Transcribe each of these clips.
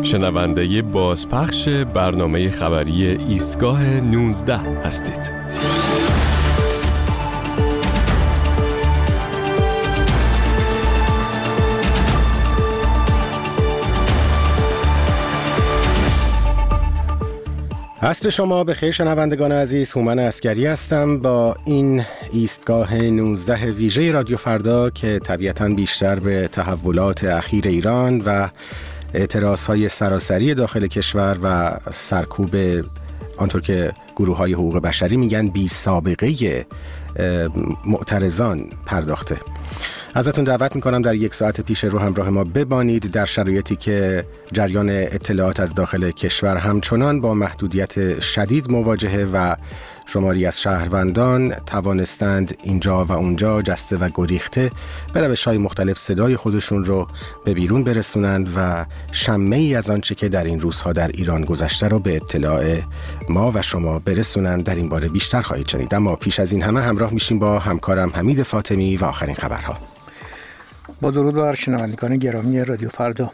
شنونده بازپخش برنامه خبری ایستگاه 19 هستید. عصر شما بخیر شنوندگان عزیز، هومن عسکری هستم با این ایستگاه 19 ویژه رادیو فردا که طبیعتاً بیشتر به تحولات اخیر ایران و اعتراضهای سراسری داخل کشور و سرکوب آنطور که گروه‌های حقوق بشری میگن بی سابقه معترضان پرداخته. ازتون دعوت میکنم در یک ساعت پیش رو همراه ما ببانید در شرایطی که جریان اطلاعات از داخل کشور همچنان با محدودیت شدید مواجهه و شماری از شهروندان توانستند اینجا و اونجا جسته و گریخته به روش‌های مختلف صدای خودشون رو به بیرون برسونند و شمعی از آنچه که در این روزها در ایران گذشته رو به اطلاع ما و شما برسونند. در این باره بیشتر خواهید شنید، اما پیش از این همه همراه میشیم با همکارم حمید فاطمی و آخرین خبرها. با درود بر شنوندگان گرامی رادیو فردا.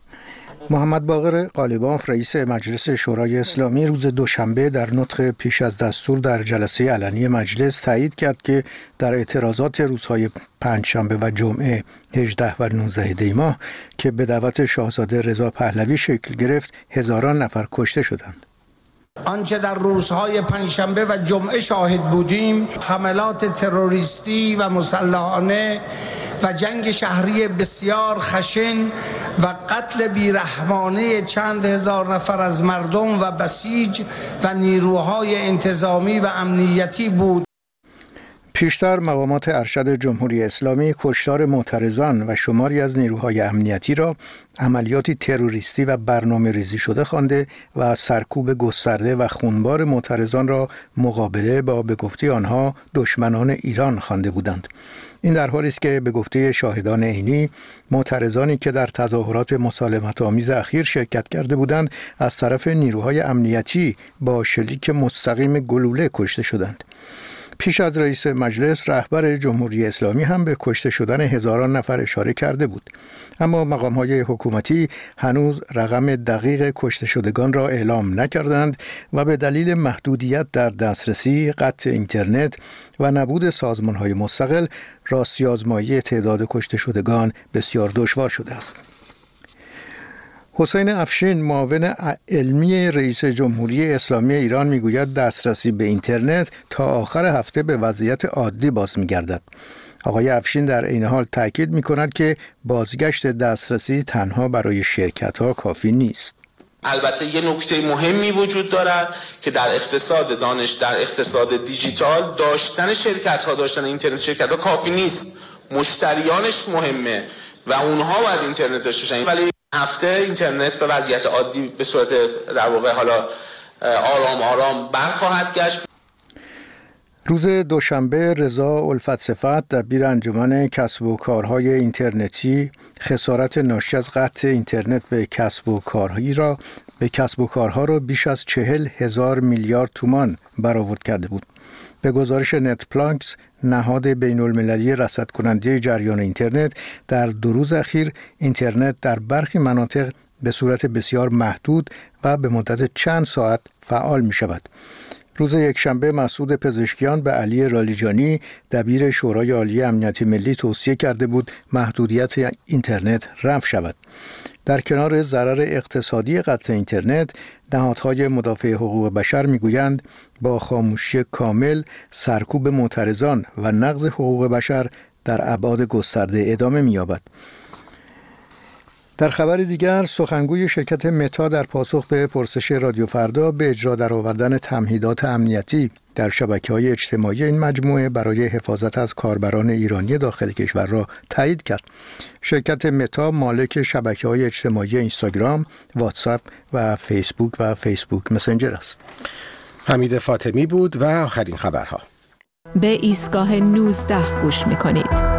محمد باقر قالیباف رئیس مجلس شورای اسلامی روز دوشنبه در نطق پیش از دستور در جلسه علنی مجلس تایید کرد که در اعتراضات روزهای پنجشنبه و جمعه 18 و 19 دی ماه که به دعوت شاهزاده رضا پهلوی شکل گرفت هزاران نفر کشته شدند. آنچه در روزهای پنجشنبه و جمعه شاهد بودیم حملات تروریستی و مسلحانه و جنگ شهری بسیار خشن و قتل بیرحمانه چند هزار نفر از مردم و بسیج و نیروهای انتظامی و امنیتی بود. پیشتر مقامات ارشد جمهوری اسلامی کشتار معترضان و شماری از نیروهای امنیتی را عملیاتی تروریستی و برنامه ریزی شده خوانده و سرکوب گسترده و خونبار معترضان را مقابله با به گفته آنها دشمنان ایران خوانده بودند. این در حالی است که به گفته شاهدان عینی معترضانی که در تظاهرات مسالمت‌آمیز اخیر شرکت کرده بودند از طرف نیروهای امنیتی با شلیک مستقیم گلوله کشته شدند. پیش از رئیس مجلس رهبر جمهوری اسلامی هم به کشته شدن هزاران نفر اشاره کرده بود، اما مقام‌های حکومتی هنوز رقم دقیق کشته شدگان را اعلام نکردند و به دلیل محدودیت در دسترسی، قطع اینترنت و نبود سازمان‌های مستقل راستی‌آزمایی تعداد کشته شدگان بسیار دشوار شده است. حسین افشین معاون علمی رئیس جمهوری اسلامی ایران میگوید دسترسی به اینترنت تا آخر هفته به وضعیت عادی باز می‌گردد. آقای افشین در این حال تاکید می‌کند که بازگشت دسترسی تنها برای شرکت‌ها کافی نیست. البته یه نکته مهمی وجود دارد که در اقتصاد دانش، در اقتصاد دیجیتال داشتن شرکت‌ها، داشتن اینترنت شرکت‌ها کافی نیست. مشتریانش مهمه و اونها باید اینترنت داشته باشن. ولی هفته اینترنت به وضعیت عادی به صورت در واقع حالا آرام آرام برخواهد گشت. روز دوشنبه رضا الفت صفت دبیر انجمن کسب و کارهای اینترنتی خسارت ناشی از قطع اینترنت به کسب و کارها را بیش از 40,000 میلیارد تومان برآورد کرده بود. به گزارش نت پلانکس، نهاد بین المللی رصد کننده جریان اینترنت، در 2 روز اخیر اینترنت در برخی مناطق به صورت بسیار محدود و به مدت چند ساعت فعال می شود. روز یکشنبه مسعود پزشکیان به علی رالیجانی دبیر شورای عالی امنیت ملی توصیه کرده بود محدودیت اینترنت رفع شود. در کنار ضرر اقتصادی قطع اینترنت، نهادهای مدافع حقوق بشر میگویند با خاموشی کامل سرکوب معترضان و نقض حقوق بشر در ابعاد گسترده ادامه می‌یابد. در خبر دیگر، سخنگوی شرکت متا در پاسخ به پرسش رادیو فردا به اجرا درآوردن تمهیدات امنیتی در شبکه‌های اجتماعی این مجموعه برای حفاظت از کاربران ایرانی داخل کشور را تایید کرد. شرکت متا مالک شبکه‌های اجتماعی اینستاگرام، واتساپ و فیسبوک مسنجر است. حمید فاطمی بود و آخرین خبرها. به ایستگاه 19 گوش می‌کنید.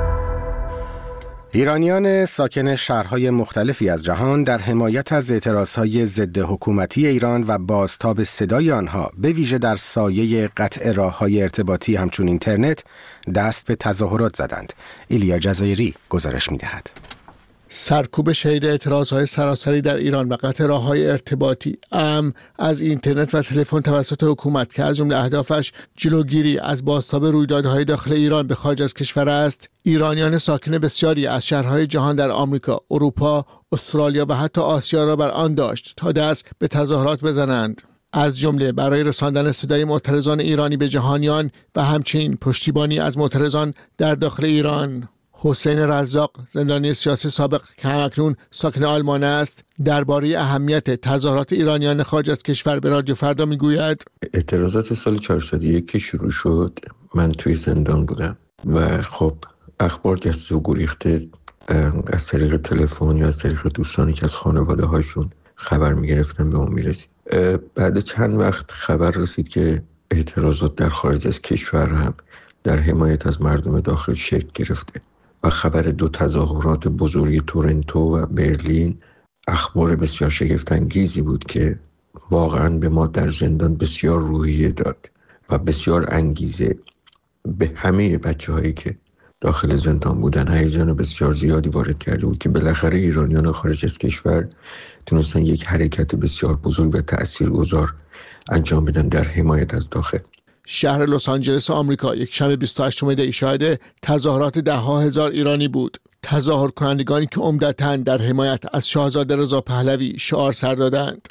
ایرانیان ساکن شهرهای مختلفی از جهان در حمایت از اعتراضهای ضد حکومتی ایران و بازتاب صدای آنها به ویژه در سایه قطع راه‌های ارتباطی همچون اینترنت دست به تظاهرات زدند. ایلیا جزایری گزارش می‌دهد. سرکوب شدید اعتراضهای سراسری در ایران و قطع راه‌های ارتباطی از اینترنت و تلفن توسط حکومت که از جمله اهدافش جلوگیری از بازتاب رویدادهای داخل ایران به خارج از کشور است، ایرانیان ساکن بسیاری از شهرهای جهان در آمریکا، اروپا، استرالیا و حتی آسیا را بر آن داشت تا دست به تظاهرات بزنند، از جمله برای رساندن صدای معترضان ایرانی به جهانیان و همچنین پشتیبانی از معترضان در داخل ایران. حسین رزاق، زندانی سیاسی سابق که همکنون ساکن آلمان است، درباره اهمیت تظاهرات ایرانیان خارج از کشور به رادیو فردا میگوید: اعتراضات سال 401 که شروع شد، من توی زندان بودم و خب اخبار دست و گریخته از طریق تلفن یا از طریق دوستانی که از خانواده هاشون خبر میگرفتن به اون میرسید. بعد چند وقت خبر رسید که اعتراضات در خارج از کشور هم در حمایت از مردم داخل شکل گرفته و خبر 2 تظاهرات بزرگ تورنتو و برلین اخبار بسیار شگفت‌انگیزی بود که واقعا به ما در زندان بسیار روحیه داد و بسیار انگیزه به همه بچه‌هایی که داخل زندان بودن هیجان بسیار زیادی وارد کرده بود که بالاخره ایرانیان خارج از کشور تونستن یک حرکت بسیار بزرگ و تأثیرگذار انجام بدن در حمایت از داخل. شهر لس آنجلس آمریکا یک شنبه 28 دی شاهد تظاهرات ده‌ها هزار ایرانی بود. تظاهر کنندگانی که عمدتاً در حمایت از شاهزاده رضا پهلوی شعار سر دادند.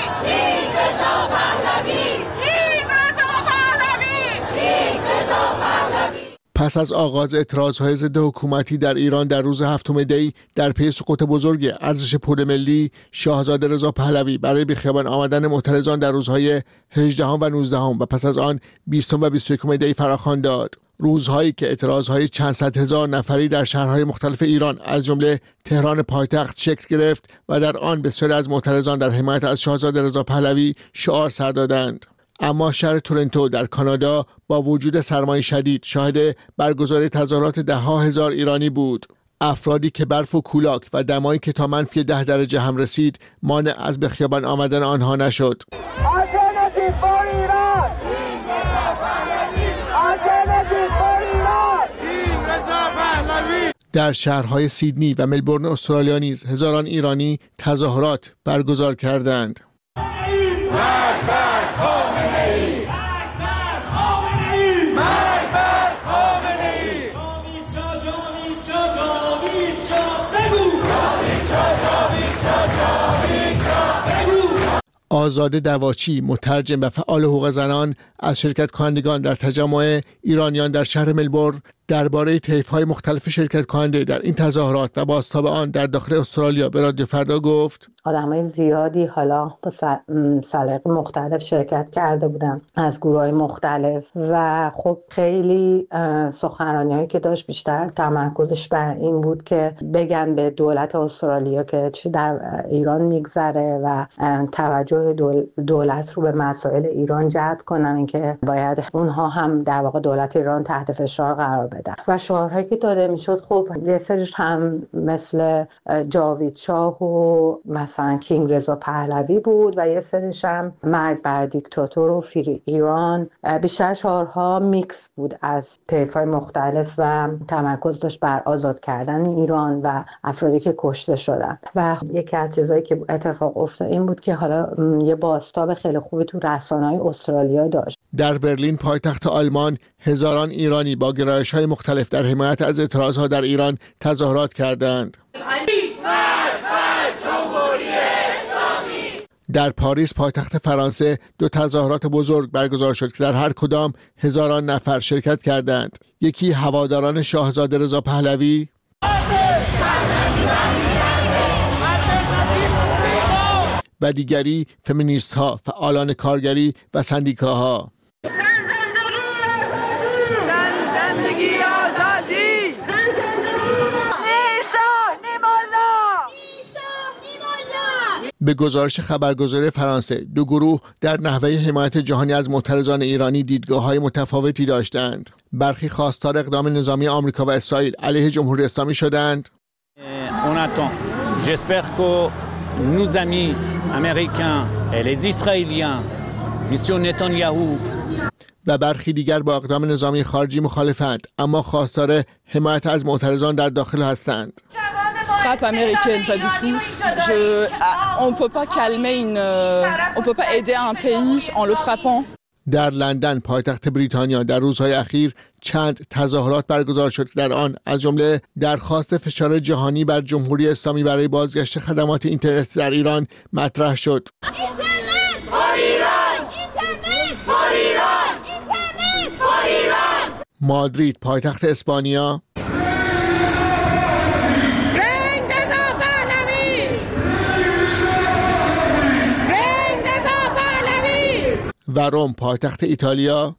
پس از آغاز اعتراضهای ضد حکومتی در ایران در روز 7 دی در پی سقوط بزرگ ارزش پول ملی، شاهزاده رضا پهلوی برای به خیابان آمدن معترضان در روزهای 18 و 19 و پس از آن 20 و 21 دی فراخوان داد. روزهایی که اعتراضهای چند صد هزار نفری در شهرهای مختلف ایران از جمله تهران پایتخت شکل گرفت و در آن بسیاری از معترضان در حمایت از شاهزاده رضا پهلوی شعار سر دادند. اما شهر تورنتو در کانادا با وجود سرمای شدید شاهد برگزاری تظاهرات ده‌ها هزار ایرانی بود. افرادی که برف و کولاک و دمایی که تا -10 درجه هم رسید مانع از به خیابان آمدن آنها نشد. در شهرهای سیدنی و ملبورن استرالیا نیز هزاران ایرانی تظاهرات برگزار کردند. آزاده دواچی، مترجم و فعال حقوق زنان، از شرکت کنندگان در تجمع ایرانیان در شهر ملبورن درباره طیف‌های مختلف شرکت کننده در این تظاهرات و بازتاب آن در داخل استرالیا به رادیو فردا گفت: آدمای زیادی حالا با سلیقه مختلف شرکت کرده بودن از گروه‌های مختلف و خب خیلی سخنرانی‌هایی که داشت بیشتر تمرکزش بر این بود که بگن به دولت استرالیا که چی در ایران میگذره و توجه دولت رو به مسائل ایران جلب کنن، اینکه باید اونها هم در واقع دولت ایران تحت فشار قرار بدن. و شعارهایی که داده میشد خب یه سریش هم مثل جاوید شاه و مثلا کینگ رضا پهلوی بود و یه سریش هم مرگ بر دیکتاتور و فری ایران. بیشتر شعارها میکس بود از طیف‌های مختلف و تمرکز داشت بر آزاد کردن ایران و افرادی که کشته شدن. و یکی از چیزایی که اتفاق افتاد این بود که حالا یه بازتاب خیلی خوبی تو رسانه‌های استرالیا داشت. در برلین پایتخت آلمان هزاران ایرانی با گرایش‌های مختلف در حمایت از اعتراضها در ایران تظاهرات کردند. در پاریس پایتخت فرانسه 2 تظاهرات بزرگ برگزار شد که در هر کدام هزاران نفر شرکت کردند. یکی هواداران شاهزاده رضا پهلوی و دیگری فمینیست ها، فعالان کارگری و سندیکاها. به گزارش خبرگزاری فرانسه 2 گروه در نحوه حمایت جهانی از معترضان ایرانی دیدگاه‌های متفاوتی داشتند. برخی خواستار اقدام نظامی آمریکا و اسرائیل علیه جمهوری اسلامی شدند. J'espère que nos amis américains et les israéliens mission Netanyahu و برخی دیگر با اقدام نظامی خارجی مخالفند اما خواستار حمایت از معترضان در داخل هستند. frappe américaine, pas du tout. On peut pas calmer on peut pas aider un pays en le frappant. در لندن پایتخت بریتانیا در روزهای اخیر چند تظاهرات برگزار شد که در آن از جمله درخواست فشار جهانی بر جمهوری اسلامی برای بازگشت خدمات اینترنت در ایران مطرح شد. اینترنت فور ایران! اینترنت فور ایران! اینترنت فور ایران! مادرید پایتخت اسپانیا و روم پایتخت ایتالیا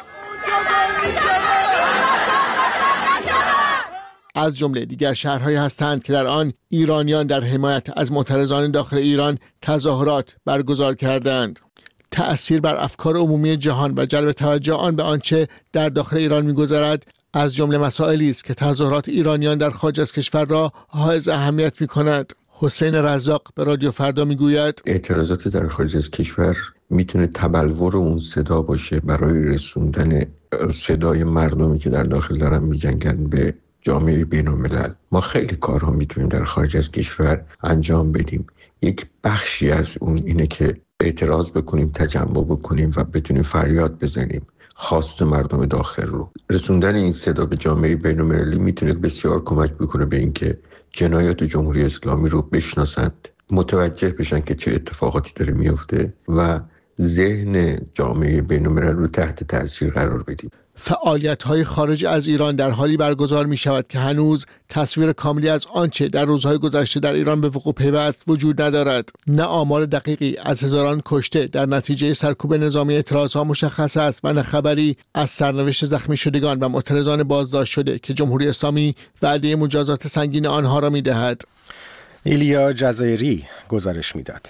از جمله دیگر شهرهایی هستند که در آن ایرانیان در حمایت از معترضان داخل ایران تظاهرات برگزار کردند. تأثیر بر افکار عمومی جهان و جلب توجه آن به آنچه در داخل ایران می‌گذرد از جمله مسائلی است که تظاهرات ایرانیان در خارج از کشور را حائز اهمیت می‌کند. حسین رزاق به رادیو فردا میگوید اعتراضات در خارج از کشور میتونه تبلور اون صدا باشه برای رسوندن صدای مردمی که در داخل دارن میجنگن به جامعه بین‌الملل. ما خیلی کارها میتونیم در خارج از کشور انجام بدیم. یک بخشی از اون اینه که اعتراض بکنیم، تجمع بکنیم و بتونیم فریاد بزنیم خواست مردم داخل رو. رسوندن این صدا به جامعه بین‌المللی میتونه بسیار کمک بکنه به اینکه جنایات جمهوری اسلامی رو بشناسند، متوجه بشن که چه اتفاقاتی داره میفته و ذهن جامعه بین‌الملل رو تحت تاثیر قرار بدیم. فعالیت‌های خارج از ایران در حالی برگزار می‌شود که هنوز تصویر کاملی از آنچه در روزهای گذشته در ایران به وقوع پیوست وجود ندارد. نه آمار دقیقی از هزاران کشته در نتیجه سرکوب نظامی اعتراضها مشخص است و نه خبری از سرنوشت زخمی شدگان و معترضان بازداشت شده که جمهوری اسلامی وعده مجازات سنگین آنها را می‌دهد. ایلیا جزایری گزارش می‌داد.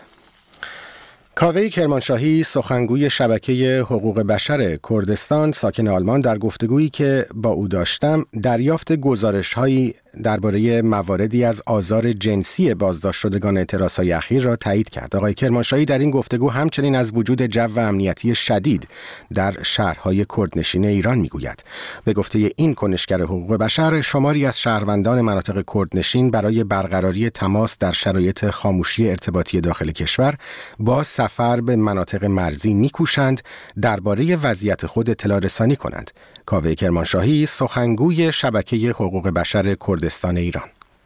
کاوه کرمانشاهی سخنگوی شبکه حقوق بشر کردستان ساکن آلمان در گفتگویی که با او داشتم دریافت گزارش‌هایی درباره مواردی از آزار جنسی بازداشت شدگان اعتراضهای اخیر را تایید کرد. آقای کرمانشاهی در این گفتگو همچنین از وجود جو امنیتی شدید در شهرهای کردنشین ایران میگوید. به گفته این کنشگر حقوق بشر، شماری از شهروندان مناطق کردنشین برای برقراری تماس در شرایط خاموشی ارتباطی داخل کشور با سفر به مناطق مرزی میکوشند درباره وضعیت خود اطلاع رسانی کنند. کاوه کرمانشاهی سخنگوی شبکه حقوق بشر کردستان ایران: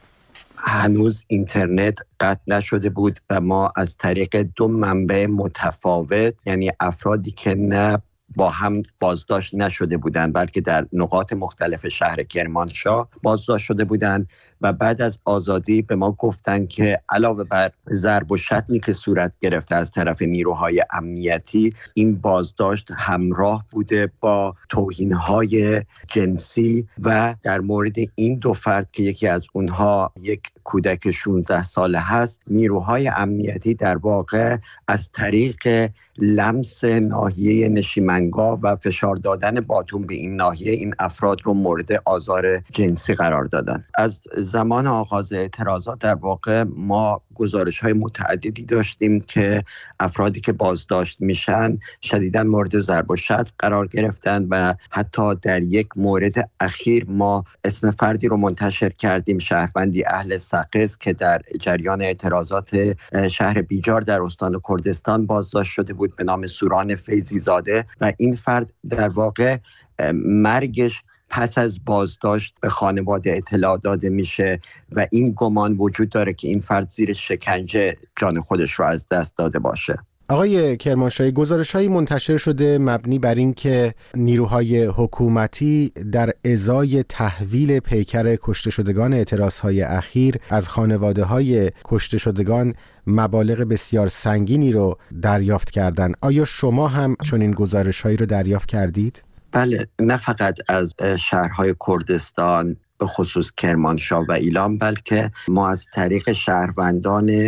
هنوز اینترنت قطع نشده بود و ما از طریق دو منبع متفاوت، یعنی افرادی که نه با هم بازداشت نشده بودند بلکه در نقاط مختلف شهر کرمانشاه بازداشت شده بودند و بعد از آزادی به ما گفتن که علاوه بر ضرب و شتمی که صورت گرفته از طرف نیروهای امنیتی، این بازداشت همراه بوده با توهین‌های جنسی و در مورد این دو فرد که یکی از اونها یک کودک 16 ساله هست، نیروهای امنیتی در واقع از طریق لمس ناحیه نشیمنگاه و فشار دادن باتون به این ناحیه این افراد رو مورد آزار جنسی قرار دادن. از زمان آغاز اعتراضات در واقع ما گزارش‌های متعددی داشتیم که افرادی که بازداشت میشن شدیداً مورد ضرب و شتم قرار گرفتن و حتی در یک مورد اخیر ما اسم فردی رو منتشر کردیم، شهروندی اهل سقز که در جریان اعتراضات شهر بیجار در استان کردستان بازداشت شده بود به نام سوران فیضی زاده و این فرد در واقع مرگش پس از بازداشت به خانواده اطلاع داده میشه و این گمان وجود داره که این فرد زیر شکنجه جان خودش رو از دست داده باشه. آقای کرمانشاهی، گزارش‌هایی منتشر شده مبنی بر این که نیروهای حکومتی در ازای تحویل پیکر کشته شدگان اعتراضهای اخیر از خانواده‌های کشته شدگان مبالغ بسیار سنگینی رو دریافت کردند. آیا شما هم چنین گزارش‌هایی رو دریافت کردید؟ بله، نه فقط از شهرهای کردستان به خصوص کرمانشاه و ایلام، بلکه ما از طریق شهروندان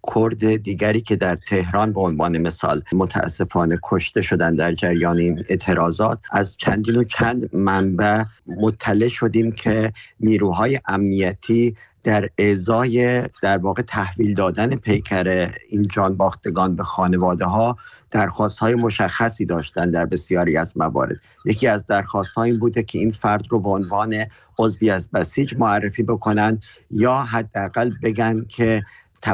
کرد دیگری که در تهران به عنوان مثال متاسفانه کشته شدن در جریان این اعتراضات، از چندین و چند منبع مطلع شدیم که نیروهای امنیتی در ازای در واقع تحویل دادن پیکر این جانباختگان به خانواده ها درخواست‌های مشخصی داشتن در بسیاری از موارد. یکی از درخواست‌ها این بوده که این فرد رو به عنوان عضوی از بسیج معرفی بکنن یا حداقل بگن که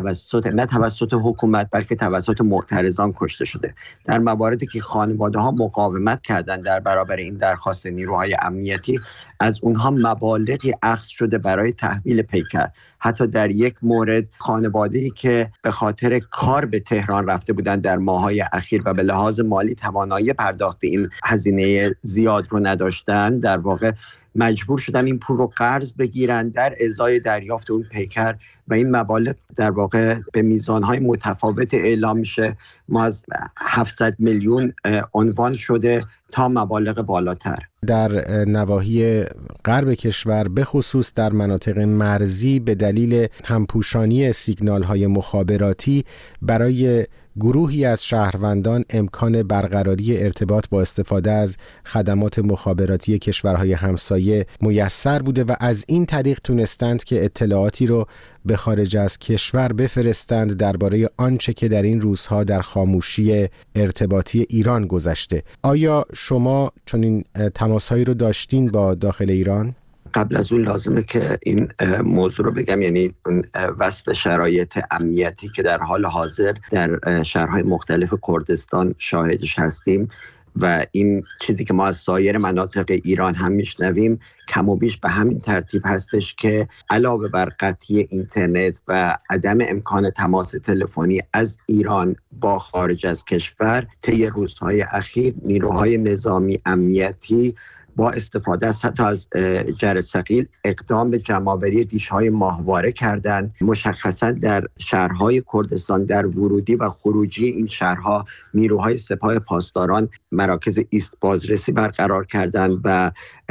نه توسط حکومت بلکه توسط معترضان کشته شده. در مواردی که خانواده ها مقاومت کردند در برابر این درخواست نیروهای امنیتی، از اونها مبالغی اخذ شده برای تحویل پیکر. حتی در یک مورد خانواده‌ای که به خاطر کار به تهران رفته بودند در ماه‌های اخیر و به لحاظ مالی توانایی پرداخت این هزینه زیاد رو نداشتن، در واقع مجبور شدن این پول رو قرض بگیرن در ازای دریافت اون پیکر و این مبالغ در واقع به میزانهای متفاوت اعلام میشه. ما از 700 میلیون عنوان شده تا مبالغ بالاتر. در نواحی غرب کشور به خصوص در مناطق مرزی به دلیل همپوشانی سیگنال‌های مخابراتی برای گروهی از شهروندان امکان برقراری ارتباط با استفاده از خدمات مخابراتی کشورهای همسایه میسر بوده و از این طریق تونستند که اطلاعاتی رو به خارج از کشور بفرستند درباره آنچه که در این روزها در خاموشی ارتباطی ایران گذشته. آیا شما چنین تماسهایی رو داشتین با داخل ایران؟ قبل از اون لازمه که این موضوع رو بگم، یعنی وصف شرایط امنیتی که در حال حاضر در شهرهای مختلف کردستان شاهدش هستیم و این چیزی که ما از سایر مناطق ایران هم میشنویم کم و بیش به همین ترتیب هستش که علاوه بر قطعی اینترنت و عدم امکان تماس تلفنی از ایران با خارج از کشور، طی روزهای اخیر نیروهای نظامی امنیتی با استفاده از حتی از جرثقیل ثقیل اقدام به جمع‌آوری دیش‌های ماهواره کردند. مشخصا در شهرهای کردستان در ورودی و خروجی این شهرها نیروهای سپاه پاسداران مراکز ایست بازرسی برقرار کردند و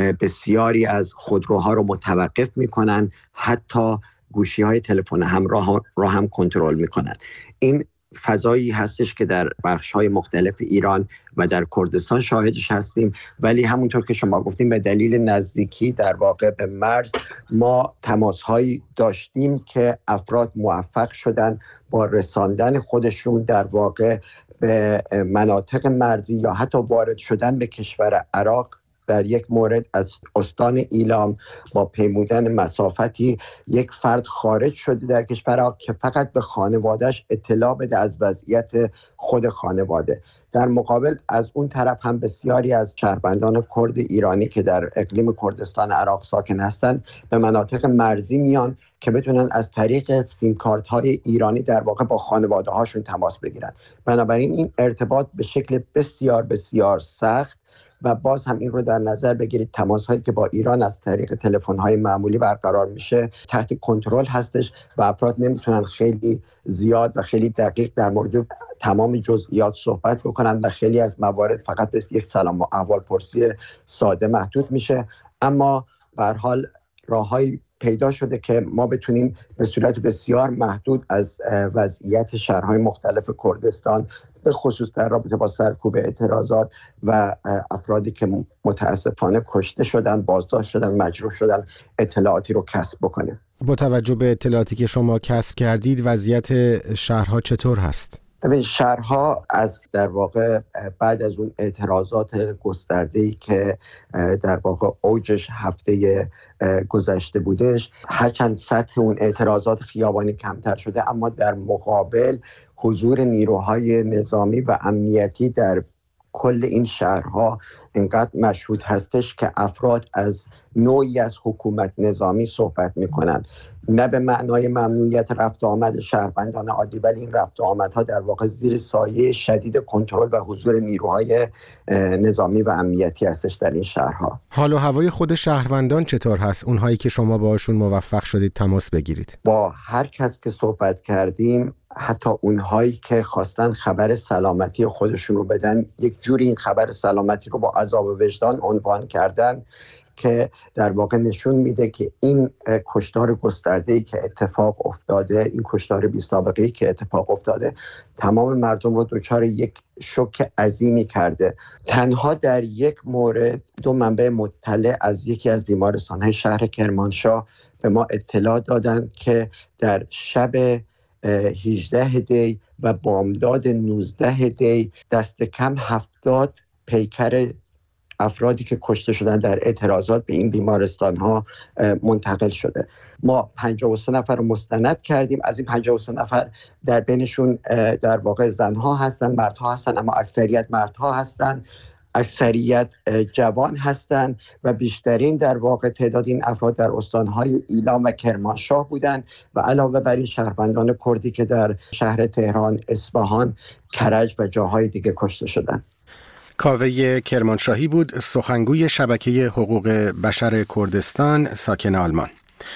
بسیاری از خودروها رو متوقف می‌کنند، حتی گوشی‌های تلفن همراه را هم کنترل می‌کنند. این فضایی هستش که در بخش‌های مختلف ایران و در کردستان شاهدش هستیم، ولی همونطور که شما گفتیم به دلیل نزدیکی در واقع به مرز ما تماس‌هایی داشتیم که افراد موفق شدن با رساندن خودشون در واقع به مناطق مرزی یا حتی وارد شدن به کشور عراق. در یک مورد از استان ایلام با پیمودن مسافتی یک فرد خارج شده در کشور عراق که فقط به خانواده‌اش اطلاع بده از وضعیت خود خانواده. در مقابل از اون طرف هم بسیاری از شهروندان کرد ایرانی که در اقلیم کردستان عراق ساکن هستند به مناطق مرزی میان که بتونن از طریق سیم کارت های ایرانی در واقع با خانواده هاشون تماس بگیرن. بنابراین این ارتباط به شکل بسیار بسیار سخت و باز هم این رو در نظر بگیرید تماس هایی که با ایران از طریق تلفن های معمولی برقرار میشه تحت کنترل هستش و افراد نمیتونن خیلی زیاد و خیلی دقیق در مورد تمام جزئیات صحبت بکنن و خیلی از موارد فقط به یک سلام و احوال پرسی ساده محدود میشه. اما به هر حال راههایی پیدا شده که ما بتونیم به صورت بسیار محدود از وضعیت شهرهای مختلف کردستان به خصوص در رابطه با سرکوب اعتراضات و افرادی که متاسفانه کشته شدن، بازداشت شدن، مجروح شدن اطلاعاتی رو کسب بکنیم. با توجه به اطلاعاتی که شما کسب کردید وضعیت شهرها چطور هست؟ ببین شهرها از در واقع بعد از اون اعتراضات گسترده‌ای که در واقع اوجش هفته گذشته بودش، هرچند سطح اون اعتراضات خیابانی کمتر شده اما در مقابل حضور نیروهای نظامی و امنیتی در کل این شهرها اینقدر مشهود هستش که افراد از نوعی از حکومت نظامی صحبت میکنن، نه به معنای ممنوعیت رفت و آمد شهروندان عادی، ولی این رفت و آمدها در واقع زیر سایه شدید کنترل و حضور نیروهای نظامی و امنیتی هستش در این شهرها. حال و هوای خود شهروندان چطور هست؟ اونهایی که شما باهاشون موفق شدید تماس بگیرید؟ با هر کس که صحبت کردیم، حتی اونهایی که خواستن خبر سلامتی خودشون رو بدن، یک جوری این خبر سلامتی رو با عذاب وجدان عنوان کردن که در واقع نشون میده که این کشتار گسترده‌ای که اتفاق افتاده، این کشتار بی سابقه‌ای که اتفاق افتاده، تمام مردم رو دچار یک شوک عظیمی کرده. تنها در یک مورد 2 منبع مطلع از یکی از بیمارستان‌های شهر کرمانشاه به ما اطلاع دادند که در شب 18 دی و بامداد 19 دی دست کم 70 پیکر افرادی که کشته شدن در اعتراضات به این بیمارستان ها منتقل شده. ما 53 نفر رو مستند کردیم. از این 53 نفر در بینشون در واقع زنها هستن، مردها هستن، اما اکثریت مردها هستن، اکثریت جوان هستند و بیشترین در واقع تعداد این افراد در استانهای ایلام و کرمانشاه بودند و علاوه بر این شهروندان کردی که در شهر تهران، اصفهان، کرج و جاهای دیگه کشته شدند. کاوه کرمانشاهی بود، سخنگوی شبکه حقوق بشر کردستان ساکن آلمان.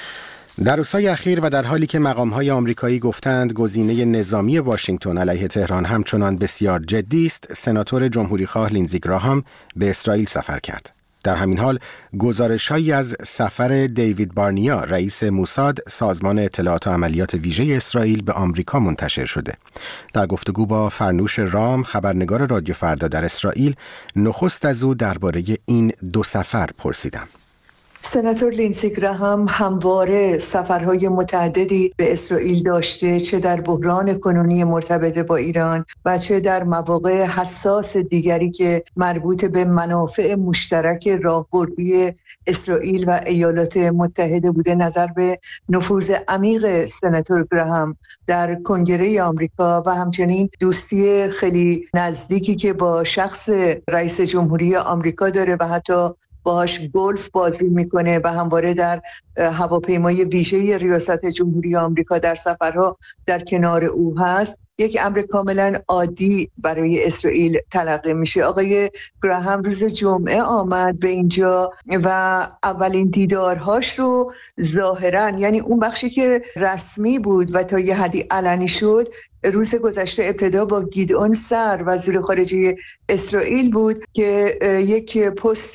در روزهای اخیر و در حالی که مقام‌های آمریکایی گفتند گزینه نظامی واشنگتن علیه تهران همچنان بسیار جدی است، سناتور جمهوریخواه لینزی گراهام به اسرائیل سفر کرد. در همین حال گزارش‌هایی از سفر دیوید بارنیا، رئیس موساد، سازمان اطلاعات و عملیات ویژه اسرائیل، به آمریکا منتشر شده. در گفتگو با فرنوش رام، خبرنگار رادیو فردا در اسرائیل، نخست از او درباره این 2 سفر پرسیدم. سناتور لینزی گراهام همواره سفرهای متعددی به اسرائیل داشته، چه در بحران کنونی مرتبط با ایران و چه در مواقع حساس دیگری که مربوط به منافع مشترک راهبردی اسرائیل و ایالات متحده بوده. نظر به نفوذ عمیق سناتور گراهام در کنگره آمریکا و همچنین دوستی خیلی نزدیکی که با شخص رئیس جمهوری آمریکا داره و حتی باهاش گلف بازی میکنه و همواره در هواپیمای ویژه ریاست جمهوری آمریکا در سفرها در کنار او هست، یک امر کاملا عادی برای اسرائیل تلقی میشه. آقای گراهام روز جمعه آمد به اینجا و اولین دیدارهاش رو ظاهرا، یعنی اون بخشی که رسمی بود و تا یه حدی علنی شد، روز گذشته ابتدا با گیدئون سر وزیر خارجه اسرائیل بود که یک پست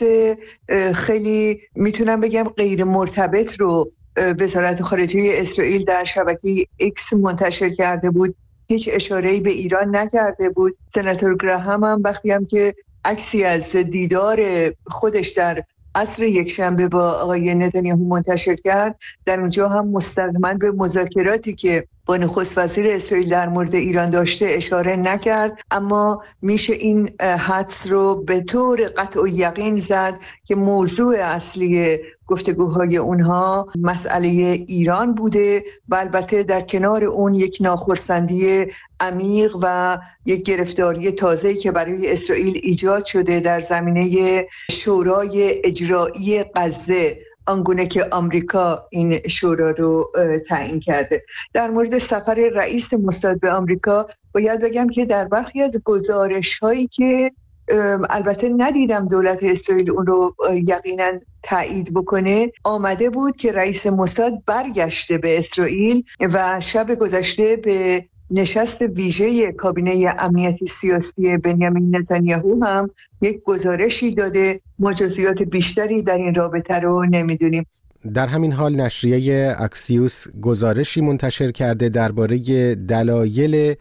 خیلی میتونم بگم غیر مرتبط رو وزارت خارجه اسرائیل در شبکه ایکس منتشر کرده بود. هیچ اشاره‌ای به ایران نکرده بود. سناتور گراهام هم وقتی هم که عکسی از دیدار خودش در عصر یکشنبه با آقای نتانیاهو منتشر کرد، در اونجا هم مستقیما به مذاکراتی که با نخست وزیر اسرائیل در مورد ایران داشته اشاره نکرد، اما میشه این حدس رو به طور قطع و یقین زد که موضوع اصلی گفتگوهای اونها مسئله ایران بوده و البته در کنار اون یک ناخرسندی عمیق و یک گرفتاری تازه‌ای که برای اسرائیل ایجاد شده در زمینه شورای اجرایی غزه، آنگونه که آمریکا این شورا رو تعیین کرده. در مورد سفر رئیس موساد به آمریکا باید بگم که در برخی از گزارش‌هایی که البته ندیدم دولت اسرائیل اون رو یقینا تایید بکنه، آمده بود که رئیس موساد برگشته به اسرائیل و شب گذشته به نشست ویژه کابینه امنیتی سیاسی بنیامین نتانیاهو هم یک گزارشی داده. ما جزئیات بیشتری در این رابطه رو نمیدونیم. در همین حال نشریه اکسیوس گزارشی منتشر کرده درباره دلایل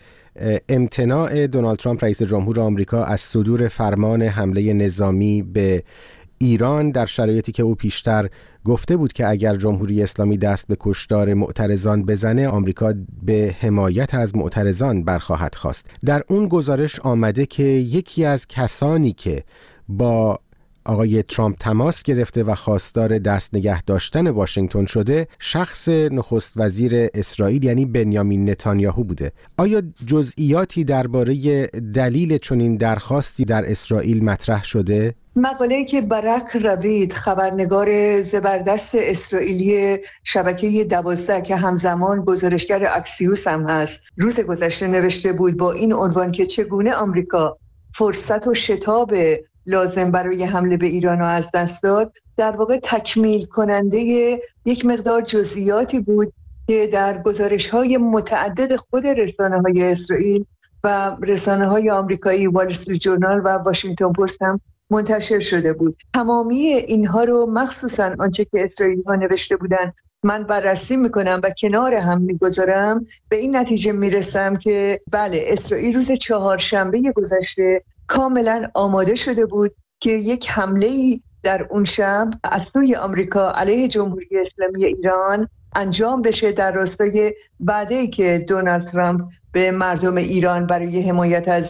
امتناع دونالد ترامپ رئیس جمهور آمریکا از صدور فرمان حمله نظامی به ایران، در شرایطی که او پیشتر گفته بود که اگر جمهوری اسلامی دست به کشتار معترضان بزنه، آمریکا به حمایت از معترضان برخواهد خواست. در اون گزارش آمده که یکی از کسانی که با آقای ترامپ تماس گرفته و خواستار دست نگه داشتن واشنگتن شده، شخص نخست وزیر اسرائیل یعنی بنیامین نتانیاهو بوده. آیا جزئیاتی درباره دلیل چنین درخواستی در اسرائیل مطرح شده؟ مقاله‌ای که برک روید، خبرنگار زبردست اسرائیلی شبکه 12 که همزمان گزارشگر اکسیوس هم هست، روز گذشته نوشته بود با این عنوان که چگونه آمریکا فرصت و شتاب لازم برای حمله به ایران رو از دست داد، در واقع تکمیل کننده یک مقدار جزئیاتی بود که در گزارش‌های متعدد خود رسانه‌های اسرائیل و رسانه‌های آمریکایی، وال استریت ژورنال و واشنگتن پست هم منتشر شده بود. تمامی اینها رو مخصوصا آنچه که اسرائیلی‌ها نوشته بودن من بررسی میکنم و کنار هم میگذارم، به این نتیجه میرسم که بله، اسرائیل روز چهارشنبه گذشته کاملا آماده شده بود که یک حمله‌ای در اون شب از سوی آمریکا علیه جمهوری اسلامی ایران انجام بشه در راستای وعده‌ای که دونالد ترامپ به مردم ایران برای حمایت از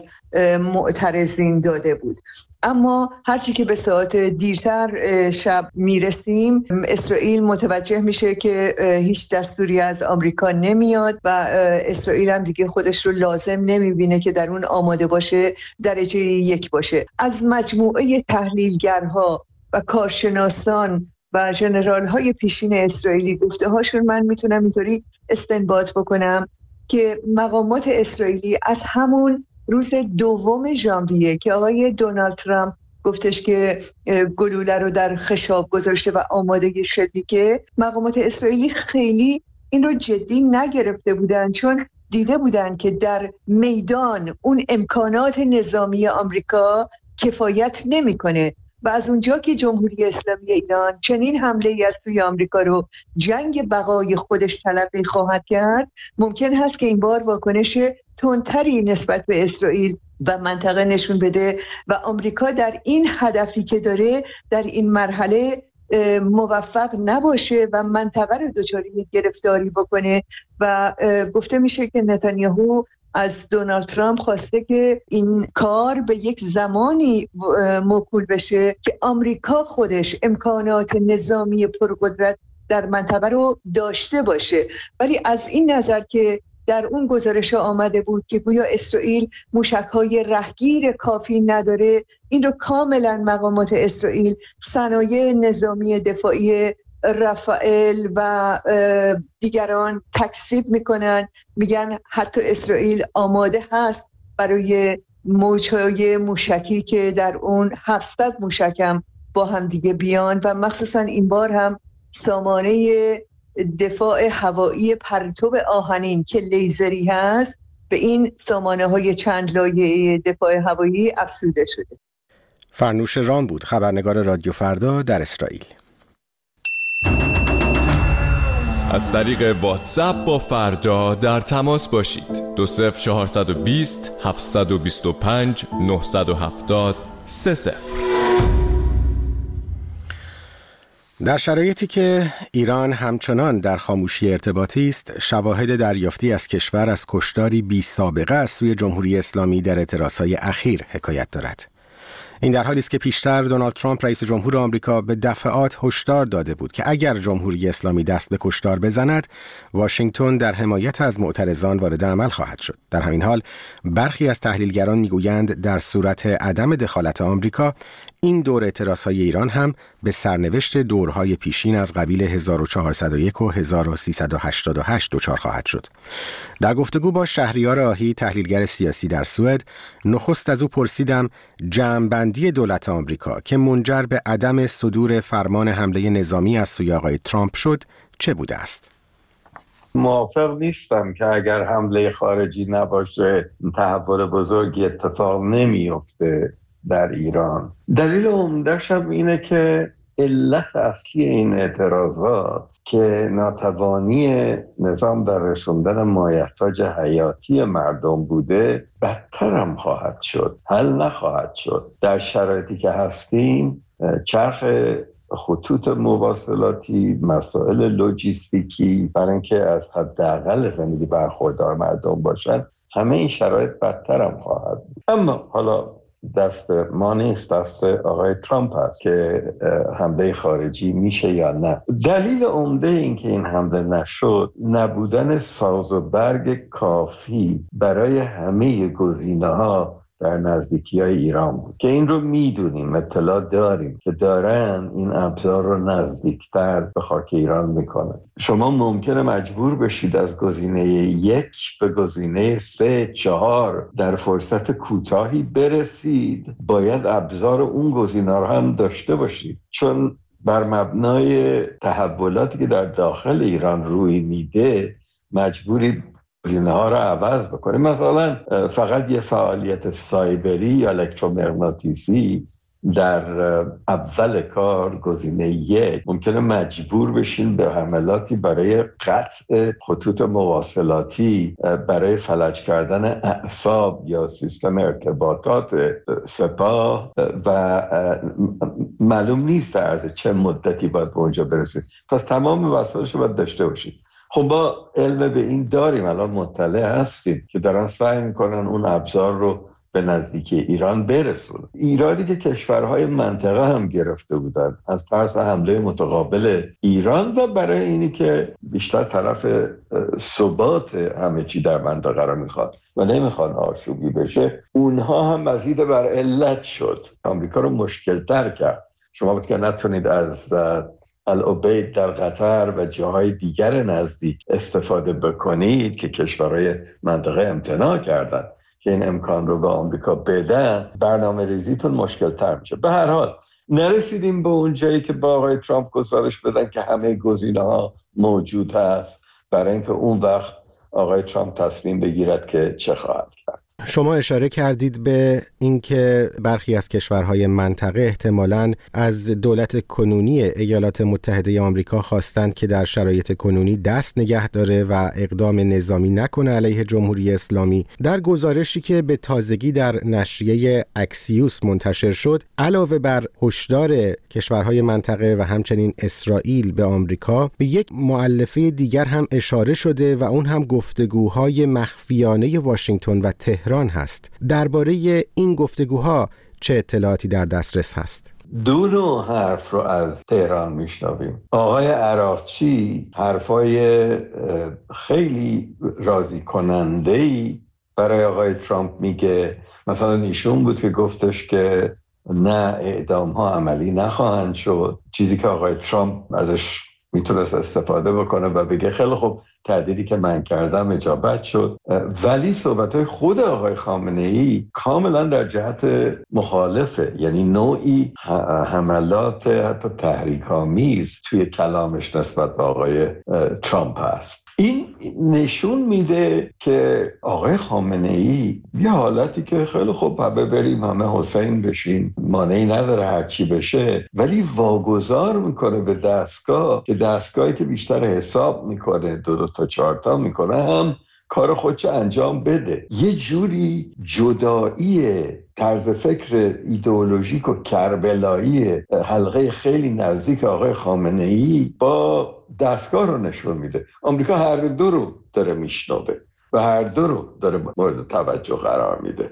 معترضین داده بود. اما هرچی که به ساعت دیرتر شب میرسیم، اسرائیل متوجه میشه که هیچ دستوری از آمریکا نمیاد و اسرائیل هم دیگه خودش رو لازم نمیبینه که در اون آماده باشه، درجه 1 باشه. از مجموعه تحلیلگرها و کارشناسان و ژنرال های پیشین اسرائیلی گفته هاشون من میتونم اینطوری استنباط بکنم که مقامات اسرائیلی از همون روز 2 ژانویه که آقای دونالد ترامپ گفتش که گلوله رو در خشاب گذاشته و آماده شلیکه، مقامات اسرائیلی خیلی این رو جدی نگرفته بودن، چون دیده بودن که در میدان اون امکانات نظامی آمریکا کفایت نمیکنه و از اونجا که جمهوری اسلامی ایران چنین حمله‌ای از توی آمریکا رو جنگ بقای خودش تلقی خواهد کرد، ممکن هست که این بار واکنش تندتری نسبت به اسرائیل و منطقه نشون بده و آمریکا در این هدفی که داره در این مرحله موفق نباشه و منطقه رو دچار گرفتاری بکنه. و گفته میشه که نتانیاهو از دونالد ترامپ خواسته که این کار به یک زمانی موکول بشه که آمریکا خودش امکانات نظامی پرقدرت در منطقه رو داشته باشه. ولی از این نظر که در اون گزارش آمده بود که گویا اسرائیل موشک‌های رهگیر کافی نداره، این رو کاملا مقامات اسرائیل صنایع نظامی دفاعی رافائل و دیگران تکذیب میکنن، میگن حتی اسرائیل آماده هست برای موجهای موشکی که در اون 700 موشکم با هم دیگه بیان و مخصوصا این بار هم سامانه دفاع هوایی پرتو آهنین که لیزری هست به این سامانه های چند لایه دفاع هوایی افزوده شده. فرنوش رام بود، خبرنگار رادیو فردا در اسرائیل. از طریق واتساپ با فردا در تماس باشید. 20420 725 970 30. در شرایطی که ایران همچنان در خاموشی ارتباطی است، شواهد دریافتی از کشور از کشتاری بی سابقه از سوی جمهوری اسلامی در اعتراضهای اخیر حکایت دارد. این در حالی است که پیشتر دونالد ترامپ رئیس جمهور آمریکا به دفعات هشدار داده بود که اگر جمهوری اسلامی دست به کشتار بزند، واشنگتن در حمایت از معترضان وارد عمل خواهد شد. در همین حال برخی از تحلیلگران میگویند در صورت عدم دخالت آمریکا، این دور اعتراضهای ایران هم به سرنوشت دورهای پیشین از قبیل 1401 و 1388 دچار خواهد شد. در گفتگو با شهریار آهی، تحلیلگر سیاسی در سوئد، نخست از او پرسیدم جمع‌بندی دولت آمریکا که منجر به عدم صدور فرمان حمله نظامی از سوی آقای ترامپ شد چه بوده است؟ موافق نیستم که اگر حمله خارجی نباشه تحول بزرگی اتفاق نمیفته در ایران. دلیل عمده‌ش هم اینه که علت اصلی این اعتراضات که ناتوانی نظام در رسوندن مایحتاج حیاتی مردم بوده، بدتر هم خواهد شد، حل نخواهد شد. در شرایطی که هستیم، چرخ خطوط مواصلاتی، مسائل لوجستیکی، برای اینکه از حداقل زندگی برخوردار مردم باشن، همه این شرایط بدتر هم خواهد بود. اما حالا دست ما نیست، دست آقای ترامپ هست که حمله خارجی میشه یا نه. دلیل عمده این که این حمله نشد، نبودن ساز و برگ کافی برای همه گزینه‌ها در نزدیکی‌های ایران بود که این رو میدونیم، اطلاع داریم که دارن این ابزار رو نزدیکتر به خاک ایران میکنن. شما ممکنه مجبور بشید از گزینه 1 به گزینه 3 4 در فرصت کوتاهی برسید. باید ابزار اون گزینه رو هم داشته باشید، چون بر مبنای تحولاتی که در داخل ایران روی میده مجبورید گزینه‌ها رو عوض بکنه. مثلا فقط یه فعالیت سایبری یا الکترومغناطیسی در اول کار گزینه یک ممکنه مجبور بشین به حملاتی برای قطع خطوط مواصلاتی، برای فلج کردن اعصاب یا سیستم ارتباطات سپاه و معلوم نیست در عرض چه مدتی باید به اونجا برسید. پس تمام وسایلش رو باید داشته باشید. خب با علم به این داریم، الان مطلع هستیم که دارن سعی میکنن اون ابزار رو به نزدیکی ایران برسونه. ایرادی که کشورهای منطقه هم گرفته بودن از ترس حمله متقابل ایران و برای اینی که بیشتر طرف ثبات همه چی در منطقه رو میخواد و نمیخوان آشوبی بشه، اونها هم مزید بر علت شد، آمریکا رو مشکل تر کرد. شما بود که نتونید از العبید در قطر و جاهای دیگر نزدیک استفاده بکنید که کشورهای منطقه امتناع کردن که این امکان رو به آمریکا بدن، برنامه ریزیتون مشکل تر میشه. به هر حال نرسیدیم به اون جایی که با آقای ترامپ گزارش بدن که همه گزینه ها موجود هست، برای اینکه اون وقت آقای ترامپ تصمیم بگیرد که چه خواهد کرد. شما اشاره کردید به اینکه برخی از کشورهای منطقه احتمالاً از دولت کنونی ایالات متحده آمریکا خواستند که در شرایط کنونی دست نگه داره و اقدام نظامی نکنه علیه جمهوری اسلامی. در گزارشی که به تازگی در نشریه اکسیوس منتشر شد، علاوه بر هشدار کشورهای منطقه و همچنین اسرائیل به آمریکا، به یک مؤلفه دیگر هم اشاره شده و اون هم گفتگوهای مخفیانه واشنگتن و تهران هست. درباره این گفتگوها چه اطلاعاتی در دسترس هست؟ دو نوع حرف رو از تهران میشنویم. آقای عراقچی حرفای خیلی راضی کننده‌ای برای آقای ترامپ میگه. مثلا ایشون بود که گفتش که نه، اعدام ها عملی نخواهند شد، چیزی که آقای ترامپ ازش میتونست استفاده بکنه و بگه خیلی خوب، تهدیدی که من کردم اجابت شد. ولی صحبت‌های خود آقای خامنه‌ای کاملا در جهت مخالفه، یعنی نوعی حملات حتی تحریک‌آمیز توی کلامش نسبت به آقای ترامپ هست. این نشون میده که آقای خامنه‌ای یه حالتی که خیلی خوب بریم همه حسین بشیم، مانعی نداره هر چی بشه، ولی واگذار میکنه به دستگاه که دستگاهی که بیشتر حساب میکنه، 2 تا 4 تا میکنه، هم کار خودش انجام بده. یه جوری جدایی طرز فکر ایدئولوژیک و کربلایی حلقه خیلی نزدیک آقای خامنه‌ای با دستگاه رو نشون میده. آمریکا هر دو رو داره میشنوه و هر دو رو داره مورد توجه قرار میده.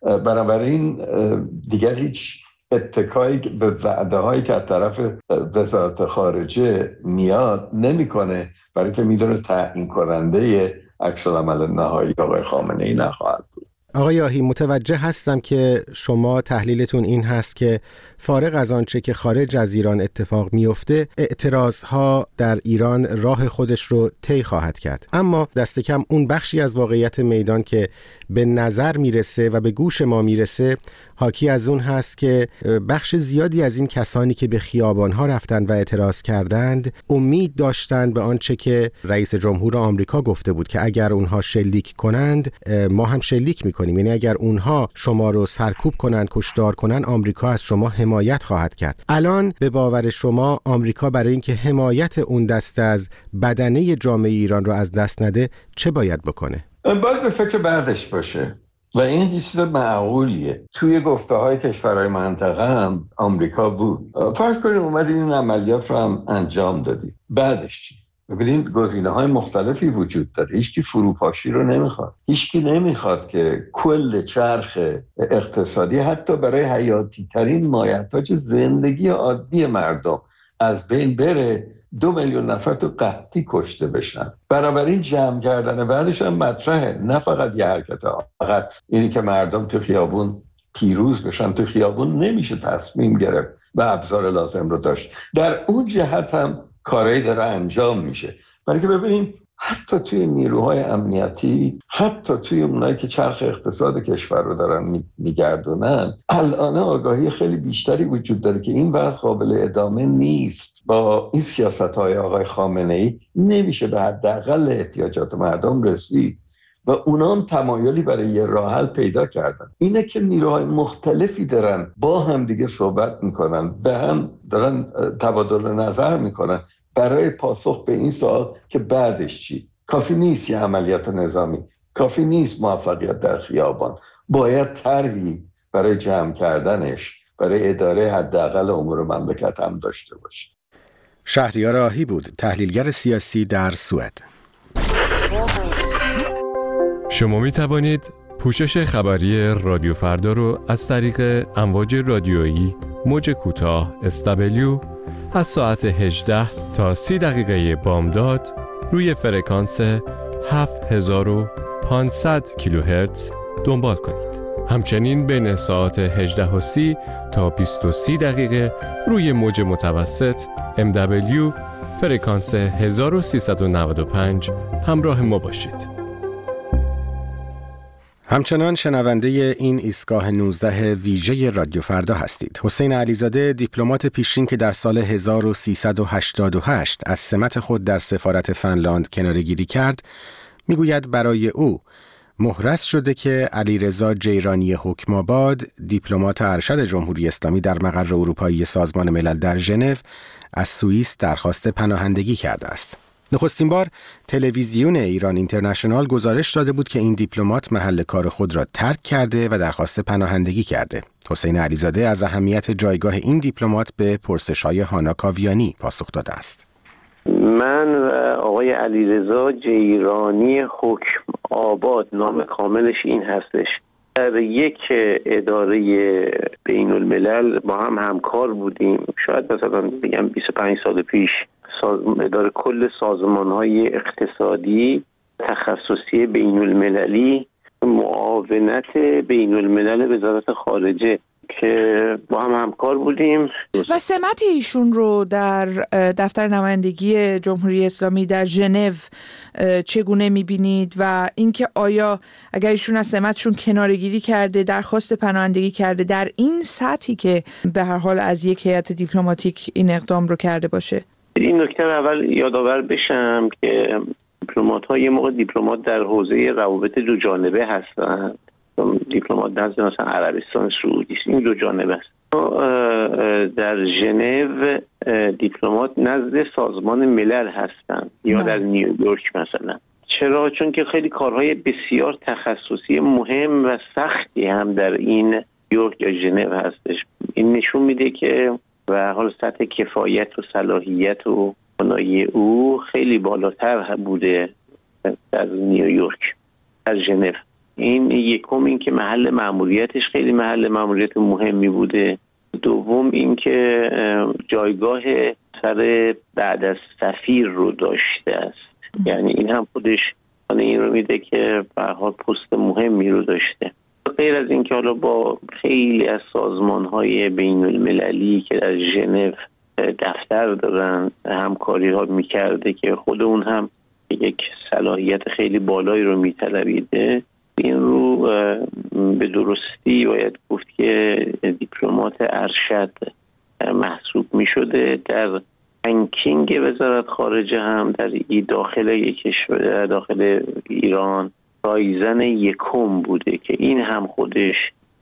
بنابراین دیگر هیچ اتکایی به وعده هایی که از طرف وزارت خارجه میاد نمیکنه، برای که میدونه تعیین کننده عکس العمل نهایی آقای خامنه‌ای نخواهد بود. آقای آهی، متوجه هستم که شما تحلیلتون این هست که فارغ از آنچه که خارج از ایران اتفاق میفته، اعتراضها در ایران راه خودش رو طی خواهد کرد. اما دست کم اون بخشی از واقعیت میدان که به نظر میرسه و به گوش ما میرسه، حاکی از اون هست که بخش زیادی از این کسانی که به خیابانها رفتند و اعتراض کردند، امید داشتند به آنچه که رئیس جمهور آمریکا گفته بود که اگر اونها شلیک کنند ما هم شلیک میکنیم. یعنی اگر اونها شما رو سرکوب کنند، کشتار کنند، آمریکا از شما حمایت خواهد کرد. الان به باور شما آمریکا برای اینکه حمایت اون دسته از بدنه جامعه ایران رو از دست نده چه باید بکنه؟ باید به فکر بعدش باشه و این چیز معقولیه. توی گفته‌های کشورهای منطقه هم آمریکا بود. فرض کنید اومدید این عملیات رو هم انجام دادید، بعدش چی؟ ببینید گزینه‌های مختلفی وجود داره. هیچکی فروپاشی رو نمیخواد. هیچکی نمیخواد که کل چرخ اقتصادی حتی برای حیاتی ترین مایحتاج زندگی عادی مردم از بین بره. 2 میلیون نفر تو قحطی کشته بشن. بنابراین جمع کردن بعدش هم مطرحه، نه فقط یه حرکت فقط اینی که مردم تو خیابون پیروز بشن. تو خیابون نمیشه تصمیم گرفت و ابزار لازم رو داشت. در اون جهت هم کارهایی داره انجام میشه. برای که ببینیم حتی توی نیروهای امنیتی، حتی توی اونایی که چرخ اقتصاد کشور رو دارن میگردونن، الان آگاهی خیلی بیشتری وجود داره که این وضع قابل ادامه نیست. با این سیاست‌های آقای خامنه‌ای نمیشه به حداقل احتیاجات مردم رسید. و اونا هم تمایلی برای یه راه حل پیدا کردن. اینه که نیروهای مختلفی دارن با هم دیگه صحبت میکنن، به هم دارن تبادل نظر میکنن برای پاسخ به این سوال که بعدش چی. کافی نیست یه عملیات نظامی، کافی نیست موفقیت در خیابان، باید طرحی برای جمع کردنش برای اداره حداقل امور مملکت هم داشته باشه. شهریار آهی بود، تحلیلگر سیاسی در سوئد. شما می توانید پوشش خبری رادیو فردا رو از طریق امواج رادیویی موج کوتاه SW از ساعت 18 تا 30 دقیقه بامداد روی فرکانس 7500 کیلوهرتز دنبال کنید. همچنین بین ساعت 18:30 تا 20:30 دقیقه روی موج متوسط MW فرکانس 1395 همراه ما باشید. همچنان شنونده این ایستگاه 19 ویژه رادیو فردا هستید. حسین علیزاده، دیپلمات پیشین که در سال 1388 از سمت خود در سفارت فنلاند کناره‌گیری کرد، میگوید برای او محرز شده که علیرضا جیرانی حکم‌آباد، دیپلمات ارشد جمهوری اسلامی در مقر اروپایی سازمان ملل در ژنو، از سوئیس درخواست پناهندگی کرده است. نخستین بار تلویزیون ایران اینترنشنال گزارش داده بود که این دیپلمات محل کار خود را ترک کرده و درخواست پناهندگی کرده. حسین علیزاده از اهمیت جایگاه این دیپلمات به پرسش‌های هانا کاویانی پاسخ داده است. من و آقای علیرضا جیرانی حکم‌آباد، نام کاملش این هستش، در یک اداره بین الملل با هم همکار بودیم. شاید مثلا بگم 25 سال پیش اداره کل سازمان‌های اقتصادی تخصصی بین المللی، معاونت بین الملل وزارت خارجه که با هم همکار بودیم. و سمت ایشون رو در دفتر نمایندگی جمهوری اسلامی در ژنو چگونه می‌بینید و اینکه آیا اگر ایشون از سمتشون کناره‌گیری کرده، درخواست پناهندگی کرده، در این سطحی که به هر حال از یک هیئت دیپلماتیک این اقدام رو کرده باشه؟ این نکته اول یادآور بشم که دیپلمات‌ها یه موقع دیپلمات در حوزه روابط دو جانبه هستند. دیپلمات نزد مثلا عربستان سعودی این دو جانبه است. در ژنو دیپلمات نزد سازمان ملل هستند یا در نیویورک مثلا. چرا؟ چون که خیلی کارهای بسیار تخصصی مهم و سختی هم در این نیویورک یا ژنو هستش. این نشون میده که و حال سطح کفایت و صلاحیت و توانایی او خیلی بالاتر بوده در نیویورک، در ژنو. این یکم این که محل مأموریتش خیلی محل مأموریت مهمی بوده. دوم این که جایگاه سر بعد از سفیر رو داشته است. یعنی این هم خودش این رو میده که به هر حال پست مهمی رو داشته. غیر از این که حالا با خیلی از سازمان‌های بین المللی که در ژنو دفتر دارن همکاری ها میکرده که خود اون هم یک صلاحیت خیلی بالایی رو میطلبیده. این رو به درستی باید گفت که دیپلمات ارشد محسوب میشده. در رنکینگ وزارت خارجه هم در داخل یک کشور، داخل ایران، رایزن یکم بوده که این هم خودش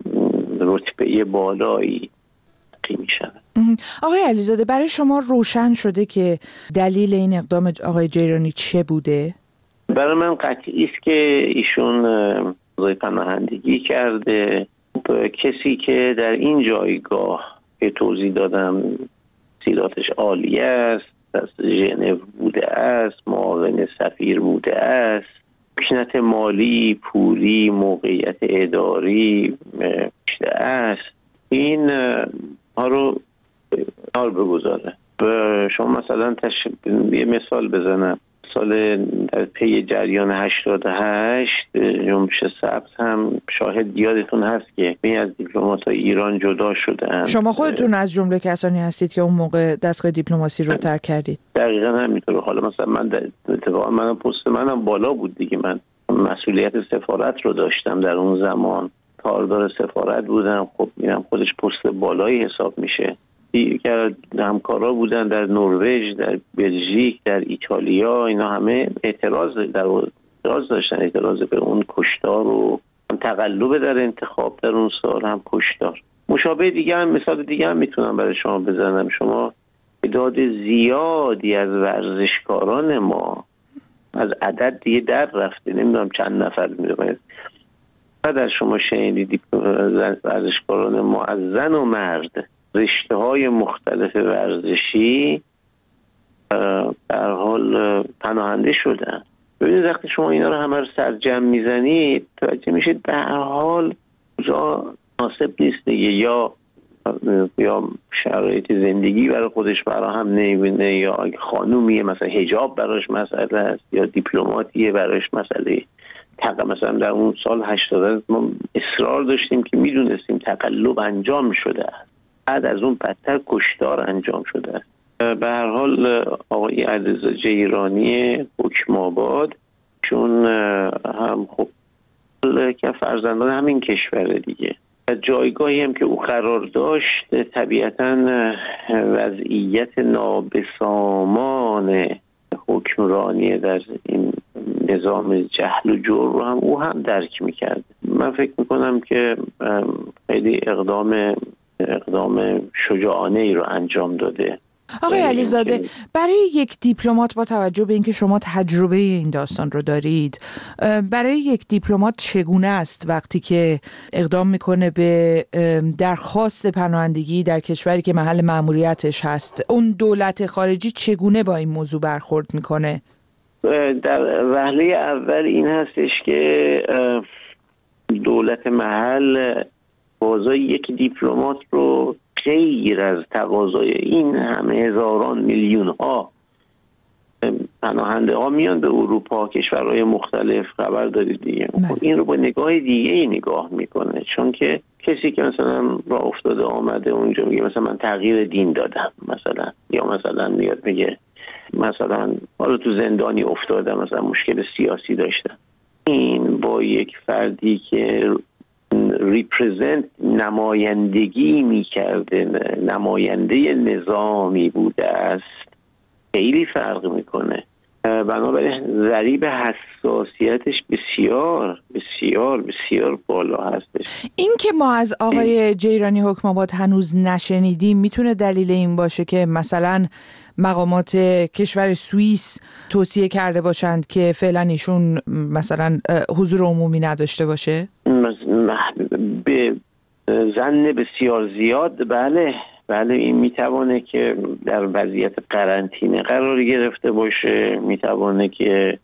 رتبه بالایی می شود. آقای علیزاده، برای شما روشن شده که دلیل این اقدام آقای جیرانی چه بوده؟ برای من قطعی است که ایشون پناهندگی کرده. کسی که در این جایگاه که توضیح دادم تحصیلاتش عالی است، از ژنو بوده است، معاون سفیر بوده است، مکنت مالی، پولی، موقعیت اداری داشته است، این ها رو کنار بگذاره. شما مثلا یه مثال بزنم، سال در پی جریان 88 جنبش سبز هم شاهد یادتون هست که این از دیپلمات‌های ایران جدا شدن. شما خودتون از جمله کسانی هستید که اون موقع دستگاه دیپلماسی رو ترک کردید. دقیقاً همینطوره. حالا مثلا من اتفاقا من پست منم بالا بود دیگه، من مسئولیت سفارت رو داشتم در اون زمان، کاردار سفارت بودم. خب اینم خودش پست بالایی حساب میشه. دیگر همکارا بودن در نروژ، در بلژیک، در ایتالیا، اینا همه اعتراض در اعتراض به اون کشتار و هم تقلب در انتخاب در اون سال، هم کشتار. مشابه دیگه هم، مثال دیگه هم میتونم برای شما بزنم. شما تعداد زیادی از ورزشکاران ما از عدد دیگه در رفته، نمیدونم چند نفر میدونم. بعد شما شنیدید ورزشکاران ما از زن و مرد رشته‌های مختلف ورزشی در حال پناهنده شدن. ببینید وقتی شما اینا رو همه رو سرجم میزنید توجه میشید به هر حال جا مناسب نیست دیگه، یا شرایط زندگی برای خودش فراهم نمیبینه، یا خانومیه مثلا حجاب براش مسئله است، یا دیپلماتیه براش مسئله. مثلا در اون سال 80 ما اصرار داشتیم که میدونستیم تقلب انجام شده است، بعد از اون بدتر کشتار انجام شده است. به هر حال آقای علیزاده جیرانی حکم‌آباد چون هم خب که فرزندان همین کشور دیگه، جایگاهی هم که او قرار داشت طبیعتاً وضعیت نابسامان حکمرانی در این نظام جهل و جور رو هم او هم درک میکرد. من فکر میکنم که خیلی اقدام شجاعانه ای رو انجام داده. آقای علیزاده، برای یک دیپلمات با توجه به اینکه شما تجربه این داستان رو دارید، برای یک دیپلمات چگونه است وقتی که اقدام میکنه به درخواست پناهندگی در کشوری که محل مأموریتش هست؟ اون دولت خارجی چگونه با این موضوع برخورد میکنه؟ در وهله اول این هستش که دولت محل تقاضای یک دیپلمات رو غیر از تقاضای این همه هزاران میلیون ها پناهنده ها میان به اروپا، کشورهای مختلف، خبر دارید دیگه، این رو با نگاه دیگه ای نگاه میکنه. چون که کسی که مثلا راه افتاده آمده اونجا میگه مثلا من تغییر دین دادم مثلا، یا مثلا میاد میگه مثلا حالا تو زندانی افتادم، مثلا مشکل سیاسی داشتم، این با یک فردی که ریپرزنت نمایندگی میکرده، نماینده نظامی بوده است، خیلی فرق میکنه. بنابراین ضریب حساسیتش بسیار بسیار بسیار بالا هستش. این که ما از آقای جیرانی حکم‌آباد هنوز نشنیدیم میتونه دلیل این باشه که مثلا مقامات کشور سوئیس توصیه کرده باشند که فعلا ایشون مثلا حضور عمومی نداشته باشه؟ به ظن بسیار زیاد بله این میتوانه که در وضعیت قرنطینه قرار گرفته باشه، میتوانه که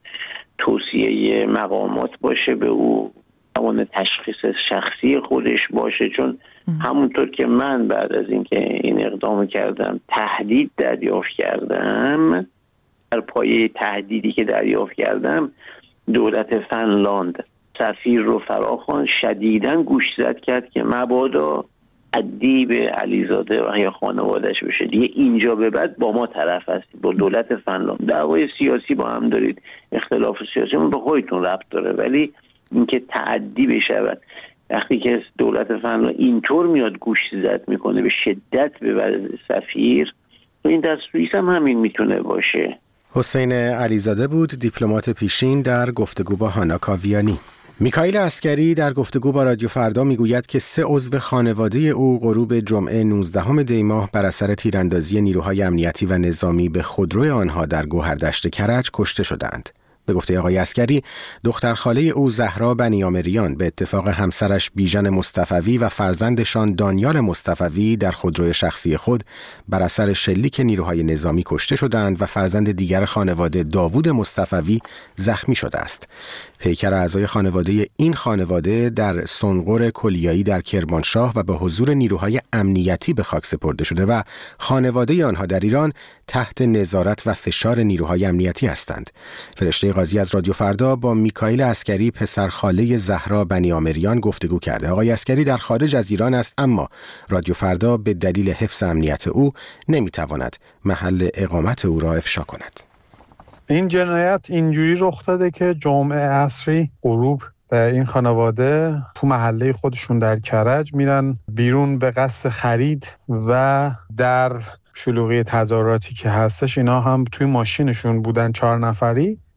توصیه مقامات باشه به او، میتوانه تشخیص شخصی خودش باشه. چون همونطور که من بعد از اینکه این اقدام کردم تهدید دریافت کردم، در پایه تهدیدی که دریافت کردم دولت فنلاند سفیر رو فراخوان شدیداً گوشزد کرد که مبادا ادیب علیزاده و یا خانواده‌اش بشه دیگه، اینجا به بعد با ما طرف هستید، با دولت فنلاند دعوای سیاسی با هم دارید، اختلاف سیاسی من به خودتون ربط داره، ولی اینکه تعدی بشود وقتی که دولت فنلاند اینطور میاد گوشزد میکنه به شدت به سفیر، این در سوئیس هم همین میتونه باشه. حسین علیزاده بود، دیپلمات پیشین، در گفتگو با هانا کاویانی. میکائیل عسگری در گفتگو با رادیو فردا میگوید که 3 عضو خانواده او غروب جمعه 19 دی ماه بر اثر تیراندازی نیروهای امنیتی و نظامی به خودروی آنها در گوهردشت کرج کشته شدند. به گفته آقای عسگری، دختر خاله او زهرا بنیامریان به اتفاق همسرش بیژن مصطفوی و فرزندشان دانیال مصطفوی در خودروی شخصی خود بر اثر شلیک نیروهای نظامی کشته شدند و فرزند دیگر خانواده داوود مصطفوی زخمی شده است. پیکر اعضای خانواده این خانواده در سنقر کلیایی در کرمانشاه و به حضور نیروهای امنیتی به خاک سپرده شده و خانواده آنها در ایران تحت نظارت و فشار نیروهای امنیتی هستند. فرشته قاضی از رادیو فردا با میکائیل عسگری پسر خاله زهرا بنیامریان گفتگو کرده. آقای عسگری در خارج از ایران است، اما رادیو فردا به دلیل حفظ امنیت او نمیتواند محل اقامت او را افشا کند. این جنایت اینجوری رخ داده که جمعه عصری غروب این خانواده تو محله خودشون در کرج میرن بیرون به قصد خرید و در شلوغی تظاهراتی که هستش اینا هم توی ماشینشون بودن 4 نفری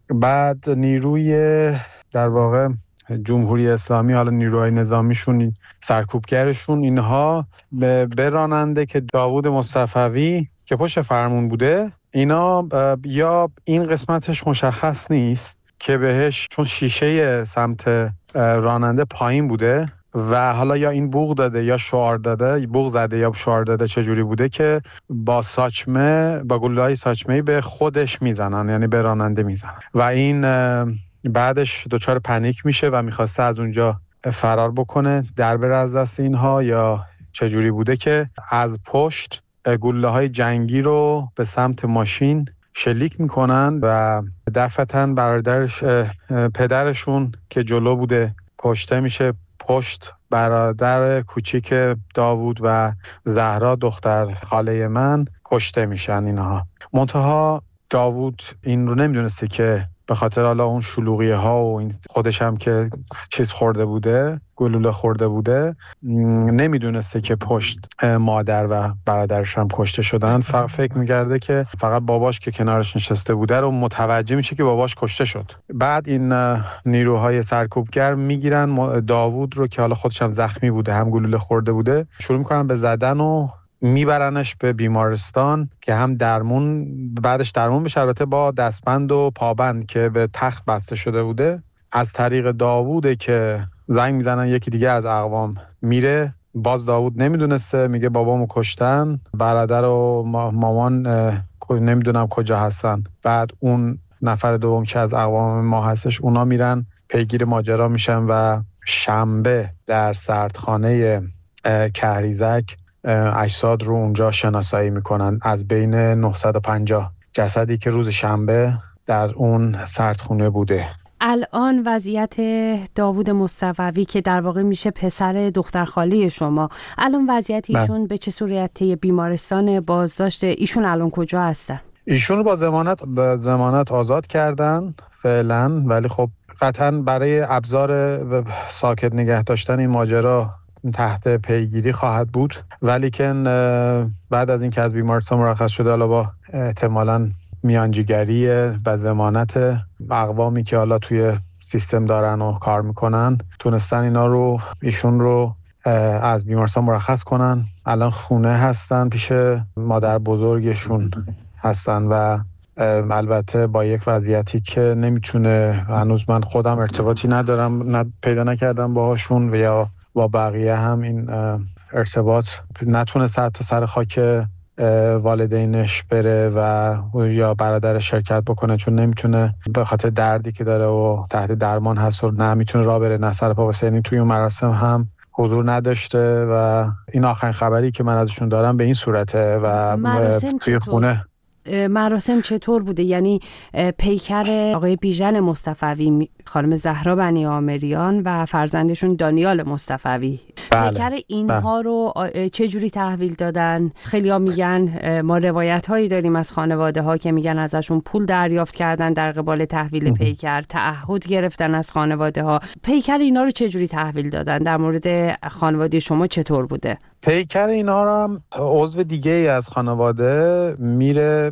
بعد نیروی در واقع جمهوری اسلامی، حالا نیروهای نظامیشون، سرکوبگرشون، اینها به راننده که داوود مصطفوی که پشت فرمون بوده، اینا یا این قسمتش مشخص نیست که بهش، چون شیشه سمت راننده پایین بوده و حالا یا این بوق داده یا شعار داده، بوق زده یا شعار داده، چجوری بوده که با ساچمه، با گلوله‌های ساچمه‌ای به خودش میزنن، یعنی به راننده میزنن و این بعدش دچار پنیک میشه و میخواسته از اونجا فرار بکنه، در بره از دست اینها، یا چجوری بوده که از پشت گلوله‌های جنگی رو به سمت ماشین شلیک میکنن و دفعتاً برادرش، پدرشون که جلو بوده کشته میشه. پشت برادر کوچیک داوود و زهرا دختر خاله من کشته میشن اینها. منتها داوود این رو نمیدونسته که به خاطر حالا اون شلوغیه ها و این خودش هم که چیز خورده بوده، گلوله خورده بوده، نمیدونسته که پشت مادر و برادرش هم کشته شدن. فکر میگرده که فقط باباش که کنارش نشسته بوده رو متوجه میشه که باباش کشته شد. بعد این نیروهای سرکوبگر میگیرن داوود رو که حالا خودش هم زخمی بوده، هم گلوله خورده بوده، شروع میکنن به زدن و میبرنش به بیمارستان که هم درمون، بعدش درمون بشه، البته با دستبند و پابند که به تخت بسته شده بوده. از طریق داووده که زنگ میزنن یکی دیگه از اقوام میره، باز داوود نمیدونسته، میگه بابامو کشتن، برادر و مامان نمیدونم کجا هستن. بعد اون نفر دوم که از اقوام ما هستش، اونا میرن پیگیر ماجرا میشن و شنبه در سردخانه کهریزک اجساد رو اونجا شناسایی میکنن. از بین 950 جسدی که روز شنبه در اون سردخونه بوده. الان وضعیت داوود مصطفوی که در واقع میشه پسر دخترخاله شما، الان وضعیت ایشون به چه صورته؟ بیمارستان بازداشت ایشون الان کجا هستن؟ ایشون رو با ضمانت آزاد کردن فعلا، ولی خب قطعا برای ابزار ساکت نگه داشتن این ماجرا تحت پیگیری خواهد بود. ولی که بعد از این که از بیمارستان مرخص شده، حالا با احتمالاً میانجیگری و ضمانت اقوامی که حالا توی سیستم دارن و کار میکنن، تونستن ایشون رو از بیمارستان مرخص کنن. الان خونه هستن، پیش مادر بزرگشون هستن و البته با یک وضعیتی که نمیتونه، هنوز من خودم ارتباطی ندارم، پیدا نکردم باهاشون و یا با بقیه هم این ارتباط نتونست حتی سر خاک والدینش بره و یا برادرش شرکت بکنه، چون نمیتونه به خاطر دردی که داره و تحت درمان هست و نه میتونه راه بره نه سر پا بسه. یعنی توی اون مراسم هم حضور نداشته و این آخرین خبری که من ازشون دارم به این صورته. و توی خونه مراسم چطور بوده؟ یعنی پیکر آقای بیژن مصطفوی، خانم زهرا بنی آمریان و فرزندشون دانیال مصطفوی، پیکر اینها رو چه جوری تحویل دادن؟ خیلی‌ها میگن، ما روایت‌هایی داریم از خانواده‌ها که میگن ازشون پول دریافت کردن در قبال تحویل پیکر، تعهد گرفتن از خانواده‌ها. پیکر اینا رو چه جوری تحویل دادن؟ در مورد خانواده شما چطور بوده؟ پیکر اینا رو هم عضو دیگه ای از خانواده میره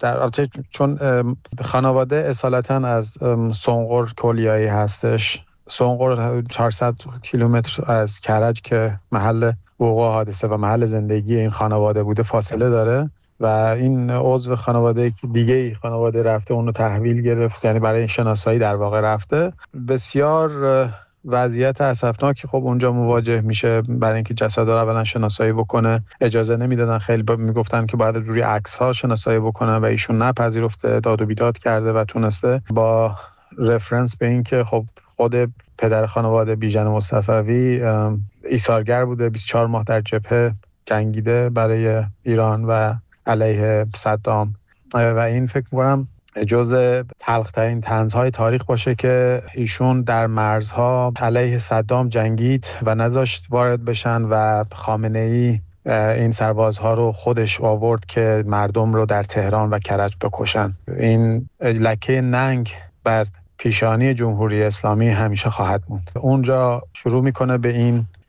چون خانواده اصالتا از سنقر کلیایی هستش. سنقر 400 کیلومتر از کرج که محل وقوع حادثه و محل زندگی این خانواده بوده فاصله داره و این عضو خانواده دیگه ای خانواده رفته اونو تحویل گرفت، یعنی برای شناسایی در واقع رفته. بسیار وضعیت اسفناکی خب اونجا مواجه میشه. برای اینکه جسدا رو اولا شناسایی بکنه اجازه نمیدادن، خیلی میگفتن که باید روی عکس ها شناسایی بکنن و ایشون نپذیرفته، داد و بیداد کرده و تونسته با رفرنس به این که خب خود پدر خانواده بیژن مصطفوی ایثارگر بوده، 24 ماه در جبهه جنگیده برای ایران و علیه صدام و این فکر می‌کنم جزء تلخ‌ترین طنزهای تاریخ باشه که ایشون در مرزها علیه صدام جنگید و نذاشت وارد بشن و خامنه‌ای این سربازها رو خودش آورد که مردم رو در تهران و کرج بکشن. این لکه ننگ بر پیشانی جمهوری اسلامی همیشه خواهد موند. اونجا شروع میکنه به این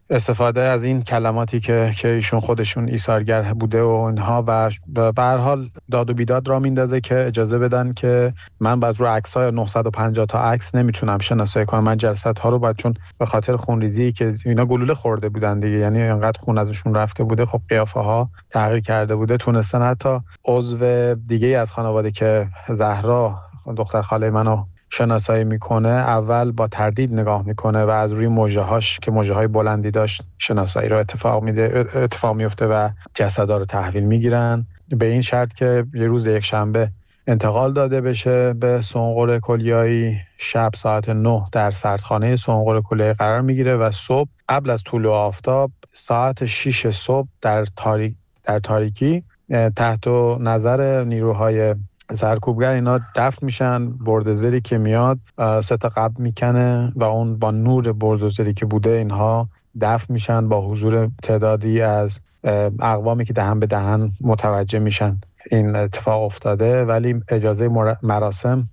استفاده از این کلماتی که ایشون خودشون ایثارگر بوده و اینها و به هر حال داد و بیداد را میندازه که اجازه بدن که من بعد رو عکس‌های 950 تا عکس نمیتونم شناسایی کنم. من جلسات‌ها رو بعد چون به خاطر خونریزی که اینا گلوله خورده بودن دیگه، یعنی اینقدر خون ازشون رفته بوده، خب قیافه‌ها تغییر کرده بوده، تونستن حتی عضو دیگه از خانواده که زهرا دختر خاله منو شناسایی میکنه اول با تردید نگاه میکنه و از روی موجه‌هاش که موجه‌های بلندی داشت شناسایی رو اتفاق میفته و جسدا رو تحویل میگیرن به این شرط که یه روز یک شنبه انتقال داده بشه به سنقر کلیایی. شب ساعت 9 در سردخانه سنقر کلیایی قرار میگیره و صبح قبل از طلوع آفتاب ساعت 6 صبح در تاریکی تحت نظر نیروهای سرکوبگر اینا دفن میشن. بردوزری که میاد 3 تا قبر میکنه و اون با نور بردوزری که بوده اینها دفن میشن با حضور تعدادی از اقوامی که دهن به دهن متوجه میشن این اتفاق افتاده. ولی اجازه مراسم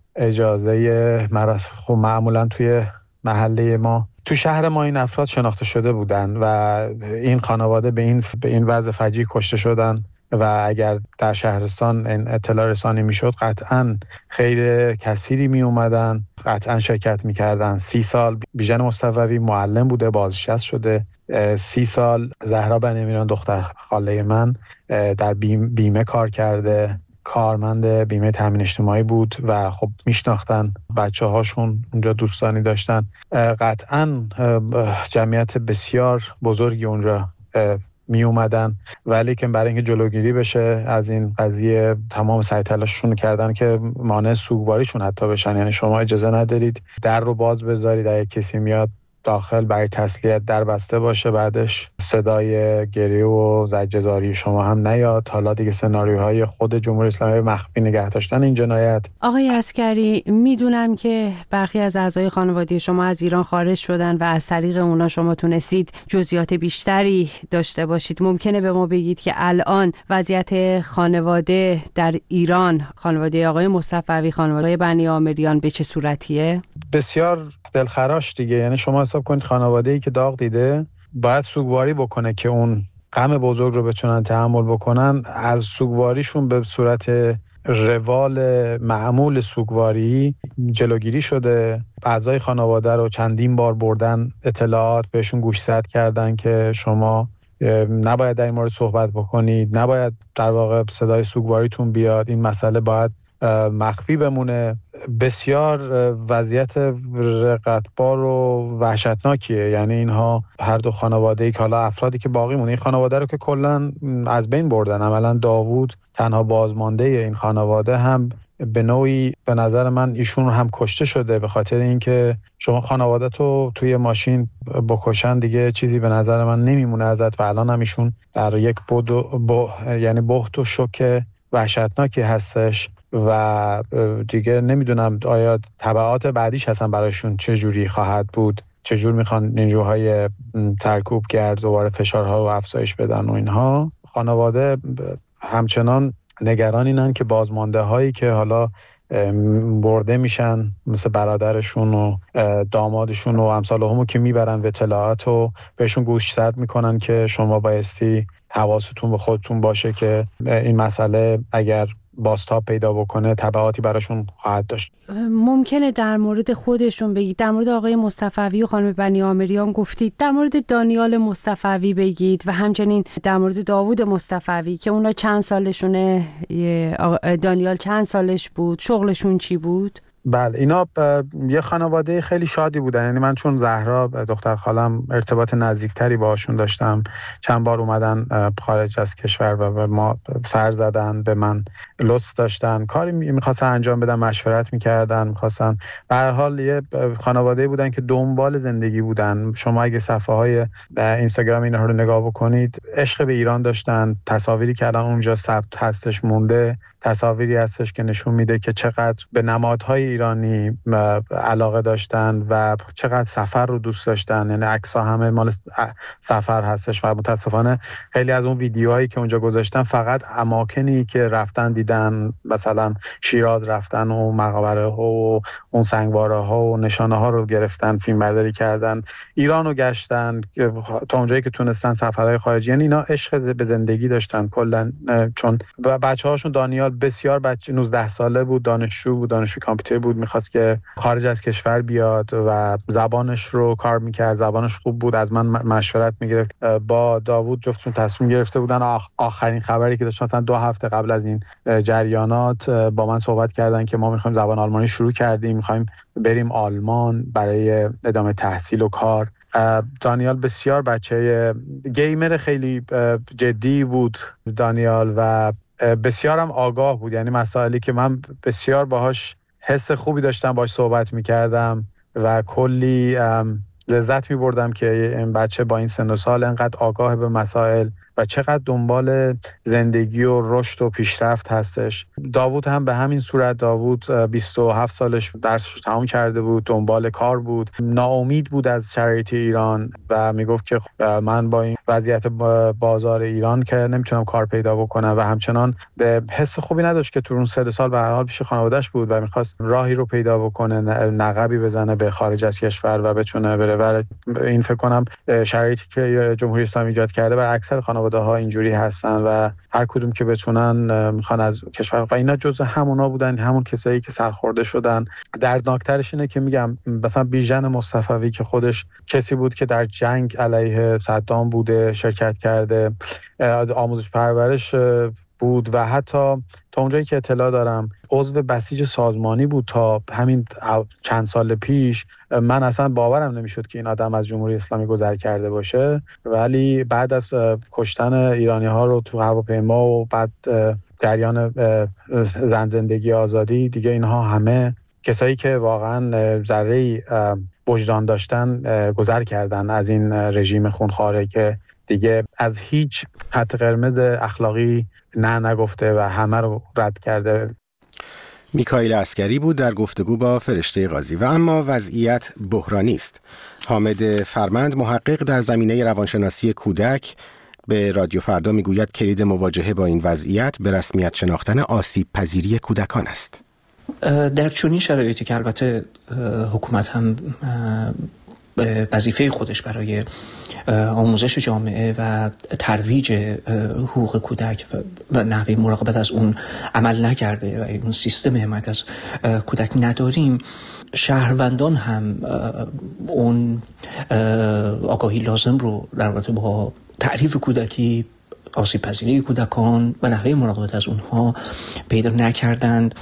معمولا توی محله ما تو شهر ما این افراد شناخته شده بودن و این خانواده به این وضع فجیع کشته شدن و اگر در شهرستان این اطلاع رسانی میشد قطعاً خیر کثیری می اومدن، قطعاً شرکت میکردن. 30 سال بیژن مصطفوی معلم بوده، بازنشسته شده. 30 سال زهرا بنیامیریان دختر خاله من در بیمه کار کرده، کارمند بیمه تامین اجتماعی بود و خب میشناختن بچه هاشون اونجا دوستانی داشتن. قطعاً جمعیت بسیار بزرگی اونجا می اومدن، ولی که برای اینکه جلوگیری بشه از این قضیه تمام سعی تلاششون کردن که مانع سوگواریشون حتی بشن. یعنی شما اجازه ندارید در رو باز بذارید، اگه کسی میاد داخل برای تسلیت در بسته باشه، بعدش صدای گریه و زجرزاری شما هم نیاد. حالا دیگه سناریوهای خود جمهوری اسلامی مخفی نگه داشتن این جنایت. آقای عسکری، میدونم که برخی از اعضای خانواده شما از ایران خارج شدن و از طریق اونا شما تونستید جزئیات بیشتری داشته باشید. ممکنه به ما بگید که الان وضعیت خانواده در ایران، خانواده آقای مصطفوی، خانواده بنیامیریان به چه صورتیه؟ بسیار دلخراش دیگه. یعنی شما حساب کنید خانواده‌ای که داغ دیده باید سوگواری بکنه که اون غم بزرگ رو بتونن تحمل بکنن. از سوگواریشون به صورت روال معمول سوگواری جلوگیری شده. اعضای خانواده رو چندین بار بردن اطلاعات بهشون گوشزد کردن که شما نباید در این مورد صحبت بکنید، نباید در واقع صدای سوگواریتون بیاد، این مسئله باید مخفی بمونه. بسیار وضعیت رقتبار و وحشتناکیه. یعنی اینها هر دو خانواده‌ای که حالا افرادی که باقی مونه، این خانواده رو که کلا از بین بردن. عملا داوود تنها بازمانده این خانواده هم به نوعی به نظر من ایشون هم کشته شده، به خاطر اینکه شما خانواده تو توی ماشین بکشن دیگه چیزی به نظر من نمیمونه ازت و الان هم ایشون در یک یعنی بهت و شوک وحشتناکی هستش و دیگه نمیدونم آیا تبعات بعدیش هستن برایشون چه جوری خواهد بود، چه جور میخوان نیروهای سرکوبگر دوباره فشارها رو افزایش بدن و اینها. خانواده همچنان نگران اینن که بازمانده هایی که حالا برده میشن مثل برادرشون و دامادشون و امثال همو که میبرن و اطلاعات رو بهشون گوشزد میکنن که شما بایستی حواستون به خودتون باشه که این مسئله اگر بازتاب پیدا بکنه تبعاتی براشون خواهد داشت. ممکنه در مورد خودشون بگید، در مورد آقای مصطفوی و خانم بنیامیریان گفتید، در مورد دانیال مصطفوی بگید و همچنین در مورد داوود مصطفوی که اونا چند سالشونه، دانیال چند سالش بود، شغلشون چی بود؟ بله، اینا یه خانواده خیلی شادی بودن. یعنی من چون زهرا دختر خالم ارتباط نزدیکتری باهاشون داشتم، چند بار اومدن خارج از کشور و به ما سر زدن، به من لطف داشتن، کاری میخواستن انجام بدن، مشورت میکردن، میخواستن. به هر حال یه خانواده بودن که دنبال زندگی بودن. شما اگه صفحه های اینستاگرام اینها رو نگاه بکنید، عشق به ایران داشتن. تصاویری که الان اونجا ثبت هستش مونده، تصاویری هستش که نشون میده که چقدر به نمادهای ایرانی علاقه داشتن و چقدر سفر رو دوست داشتن. یعنی عکس‌ها همه مال سفر هستش و متاسفانه خیلی از اون ویدیوهایی که اونجا گذاشتن فقط اماکنی که رفتن دیدن، مثلا شیراز رفتن و مقبره ها و اون سنگواره ها و نشانه ها رو گرفتن، فیلم برداری کردن، ایران رو گشتن تا اونجایی که تونستن، سفرهای خارجی. یعنی اینا عشق به زندگی داشتن کلا، چون بچه‌هاشون دانیال بسیار بچه 19 ساله بود، دانشجو کامپیوتر بود، میخواست که خارج از کشور بیاد و زبانش رو کار میکرد، زبانش خوب بود. از من مشورت میگرفت. با داوود جفتشون تصمیم گرفته بودن. آخرین خبری که داشت مثلا 2 هفته قبل از این جریانات با من صحبت کردن که ما میخوایم زبان آلمانی شروع کردیم، میخوایم بریم آلمان برای ادامه تحصیل و کار. دانیال بسیار بچه گیمر خیلی جدی بود دانیال و بسیار هم آگاه بود. یعنی مسائلی که من بسیار باهاش حس خوبی داشتم باهاش صحبت میکردم و کلی لذت میبردم که این بچه با این سن و سال انقدر آگاه به مسائل و چقدر دنبال زندگی و رشد و پیشرفت هستش. داوود هم به همین صورت. داوود 27 سالش درسش تمام کرده بود، دنبال کار بود، ناامید بود از شرایط ایران و میگفت که من با این وضعیت بازار ایران که نمیتونم کار پیدا بکنم و همچنان به حس خوبی نداشت که تو اون 3 سال به هر حال پیش خانواده‌اش بود و میخواست راهی رو پیدا بکنه، نقبی بزنه به خارج از کشور و بتونه بره. و این فکر کنم شرایطی که جمهوری اسلامی ایجاد کرده بر اکثر خانواده‌ها اینجوری هستن و هر کدوم که بتونن میخوان از کشور. و اینا جزء همونا بودن، همون کسایی که سرخورده شدن. دردناکترش اینه که میگم مثلا بیژن مصطفوی که خودش کسی بود که در جنگ علیه صدام بوده، شرکت کرده، آموزش پرورش بود و حتی تا اونجایی که اطلاع دارم عضو بسیج سازمانی بود تا همین چند سال پیش. من اصلا باورم نمیشد که این آدم از جمهوری اسلامی گذر کرده باشه، ولی بعد از کشتن ایرانی ها رو تو هواپیما و بعد جریان زن زندگی آزادی دیگه، اینها همه کسایی که واقعا ذره‌ای وجدان داشتن گذر کردن از این رژیم خونخواره که دیگه از هیچ خط قرمز اخلاقی نگفته و همه رو رد کرده. میکائیل عسگری بود در گفتگو با فرشته قاضی. و اما وضعیت بحرانی است. حامد فرمند، محقق در زمینه روانشناسی کودک، به رادیو فردا میگوید کلید مواجهه با این وضعیت به رسمیت شناختن آسیب پذیری کودکان است. در چنین شرایطی که البته حکومت هم وظیفه خودش برای آموزش جامعه و ترویج حقوق کودک و نحوه مراقبت از اون عمل نکرده و اون سیستم حمایت از کودک نداریم، شهروندان هم اون آگاهی لازم رو در رابطه با تعریف کودکی، آسیب پذیری کودکان و نحوه مراقبت از اونها پیدا نکردند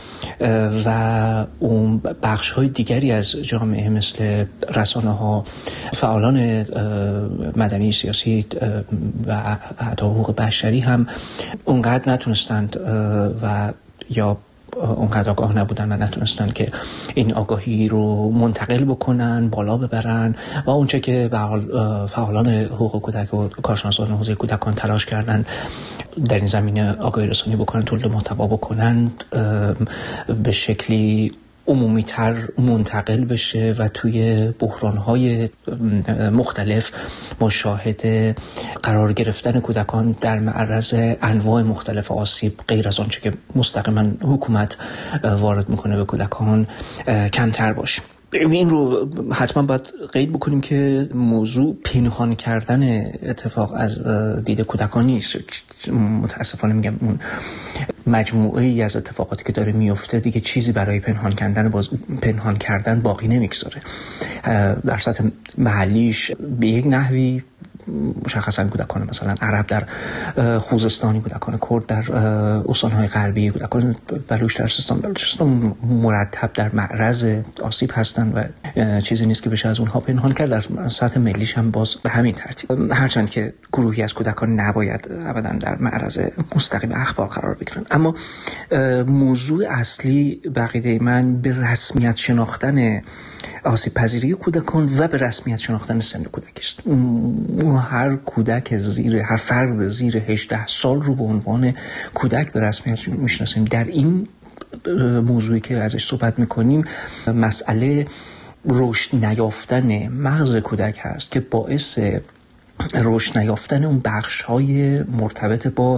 و اون بخش های دیگری از جامعه مثل رسانه ها، فعالان مدنی، سیاسی و حتی حقوق بشری هم اونقدر نتونستند و یا اونقدر آگاه نبودن و نتونستن که این آگاهی رو منتقل بکنن، بالا ببرن و اونچه که به حال فعالان حقوق کودک و کارشناسان حوزه کودکان تلاش کردن در این زمینه آگاهی رسانی بکنن، تولید محتوا بکنن، به شکلی عمومی‌تر منتقل بشه و توی بحران‌های مختلف ما شاهد قرار گرفتن کودکان در معرض انواع مختلف آسیب غیر از آنچه که مستقیما حکومت وارد میکنه به کودکان کمتر باشه. این رو حتما باید قید بکنیم که موضوع پنهان کردن اتفاق از دید کودکان نیست. متاسفانه میگم اون مجموعه ای از اتفاقاتی که داره میفته دیگه چیزی برای پنهان کردن باقی نمیگذاره. در سطح محلیش به یک نحوی مشخصا کودکان مثلا عرب در خوزستانی، کودکان کرد در استان‌های غربی، کودکان بلوچ در بلوچستان مرتب در معرض آسیب هستند و چیزی نیست که بشه از اونها پنهان کرد. در سطح ملیش هم باز به همین ترتیب، هرچند که گروهی از کودکان نباید ابدا در معرض مستقیم اخبار قرار بگیرن. اما موضوع اصلی بقیده من به رسمیت شناختن آسیب پذیری کودکان و به رسمیت شناختن سن کودکی است. هر کودک هر فرد زیر 18 سال رو به عنوان کودک به رسمیت میشناسیم. در این موضوعی که ازش صحبت میکنیم مسئله رشد نیافتن مغز کودک هست که باعث رشد نیافتن اون بخش‌های مرتبط با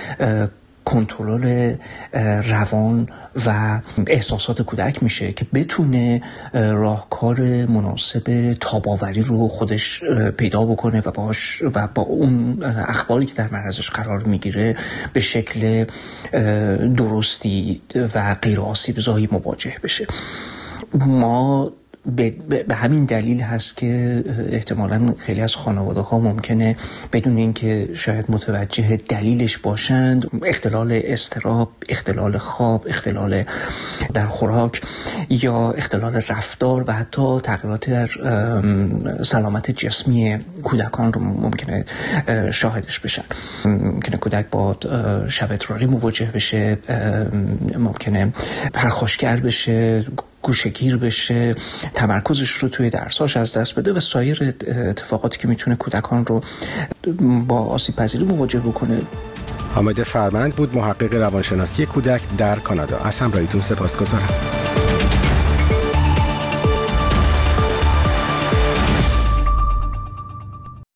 کنترل روان و احساسات کودک میشه که بتونه راهکار مناسب تاب‌آوری رو خودش پیدا بکنه و با اون اخباری که در معرضش قرار میگیره به شکل درستی و غیر آسیب‌زایی مواجه بشه. ما به همین دلیل هست که احتمالاً خیلی از خانواده‌ها ممکنه بدون اینکه شاید متوجه دلیلش باشند اختلال اضطراب، اختلال خواب، اختلال در خوراک یا اختلال رفتار و حتی تغییرات در سلامت جسمی کودکان رو ممکنه شاهدش بشن. ممکنه کودک با شب اضطراری مواجه بشه، ممکنه پرخاشگر بشه، گوشه‌گیر بشه، تمرکزش رو توی درساش از دست بده و سایر اتفاقاتی که میتونه کودکان رو با آسیب پذیری مواجه بکنه. حامد فرمند بود، محقق روانشناسی کودک در کانادا. از همراهیتون سپاسگزارم.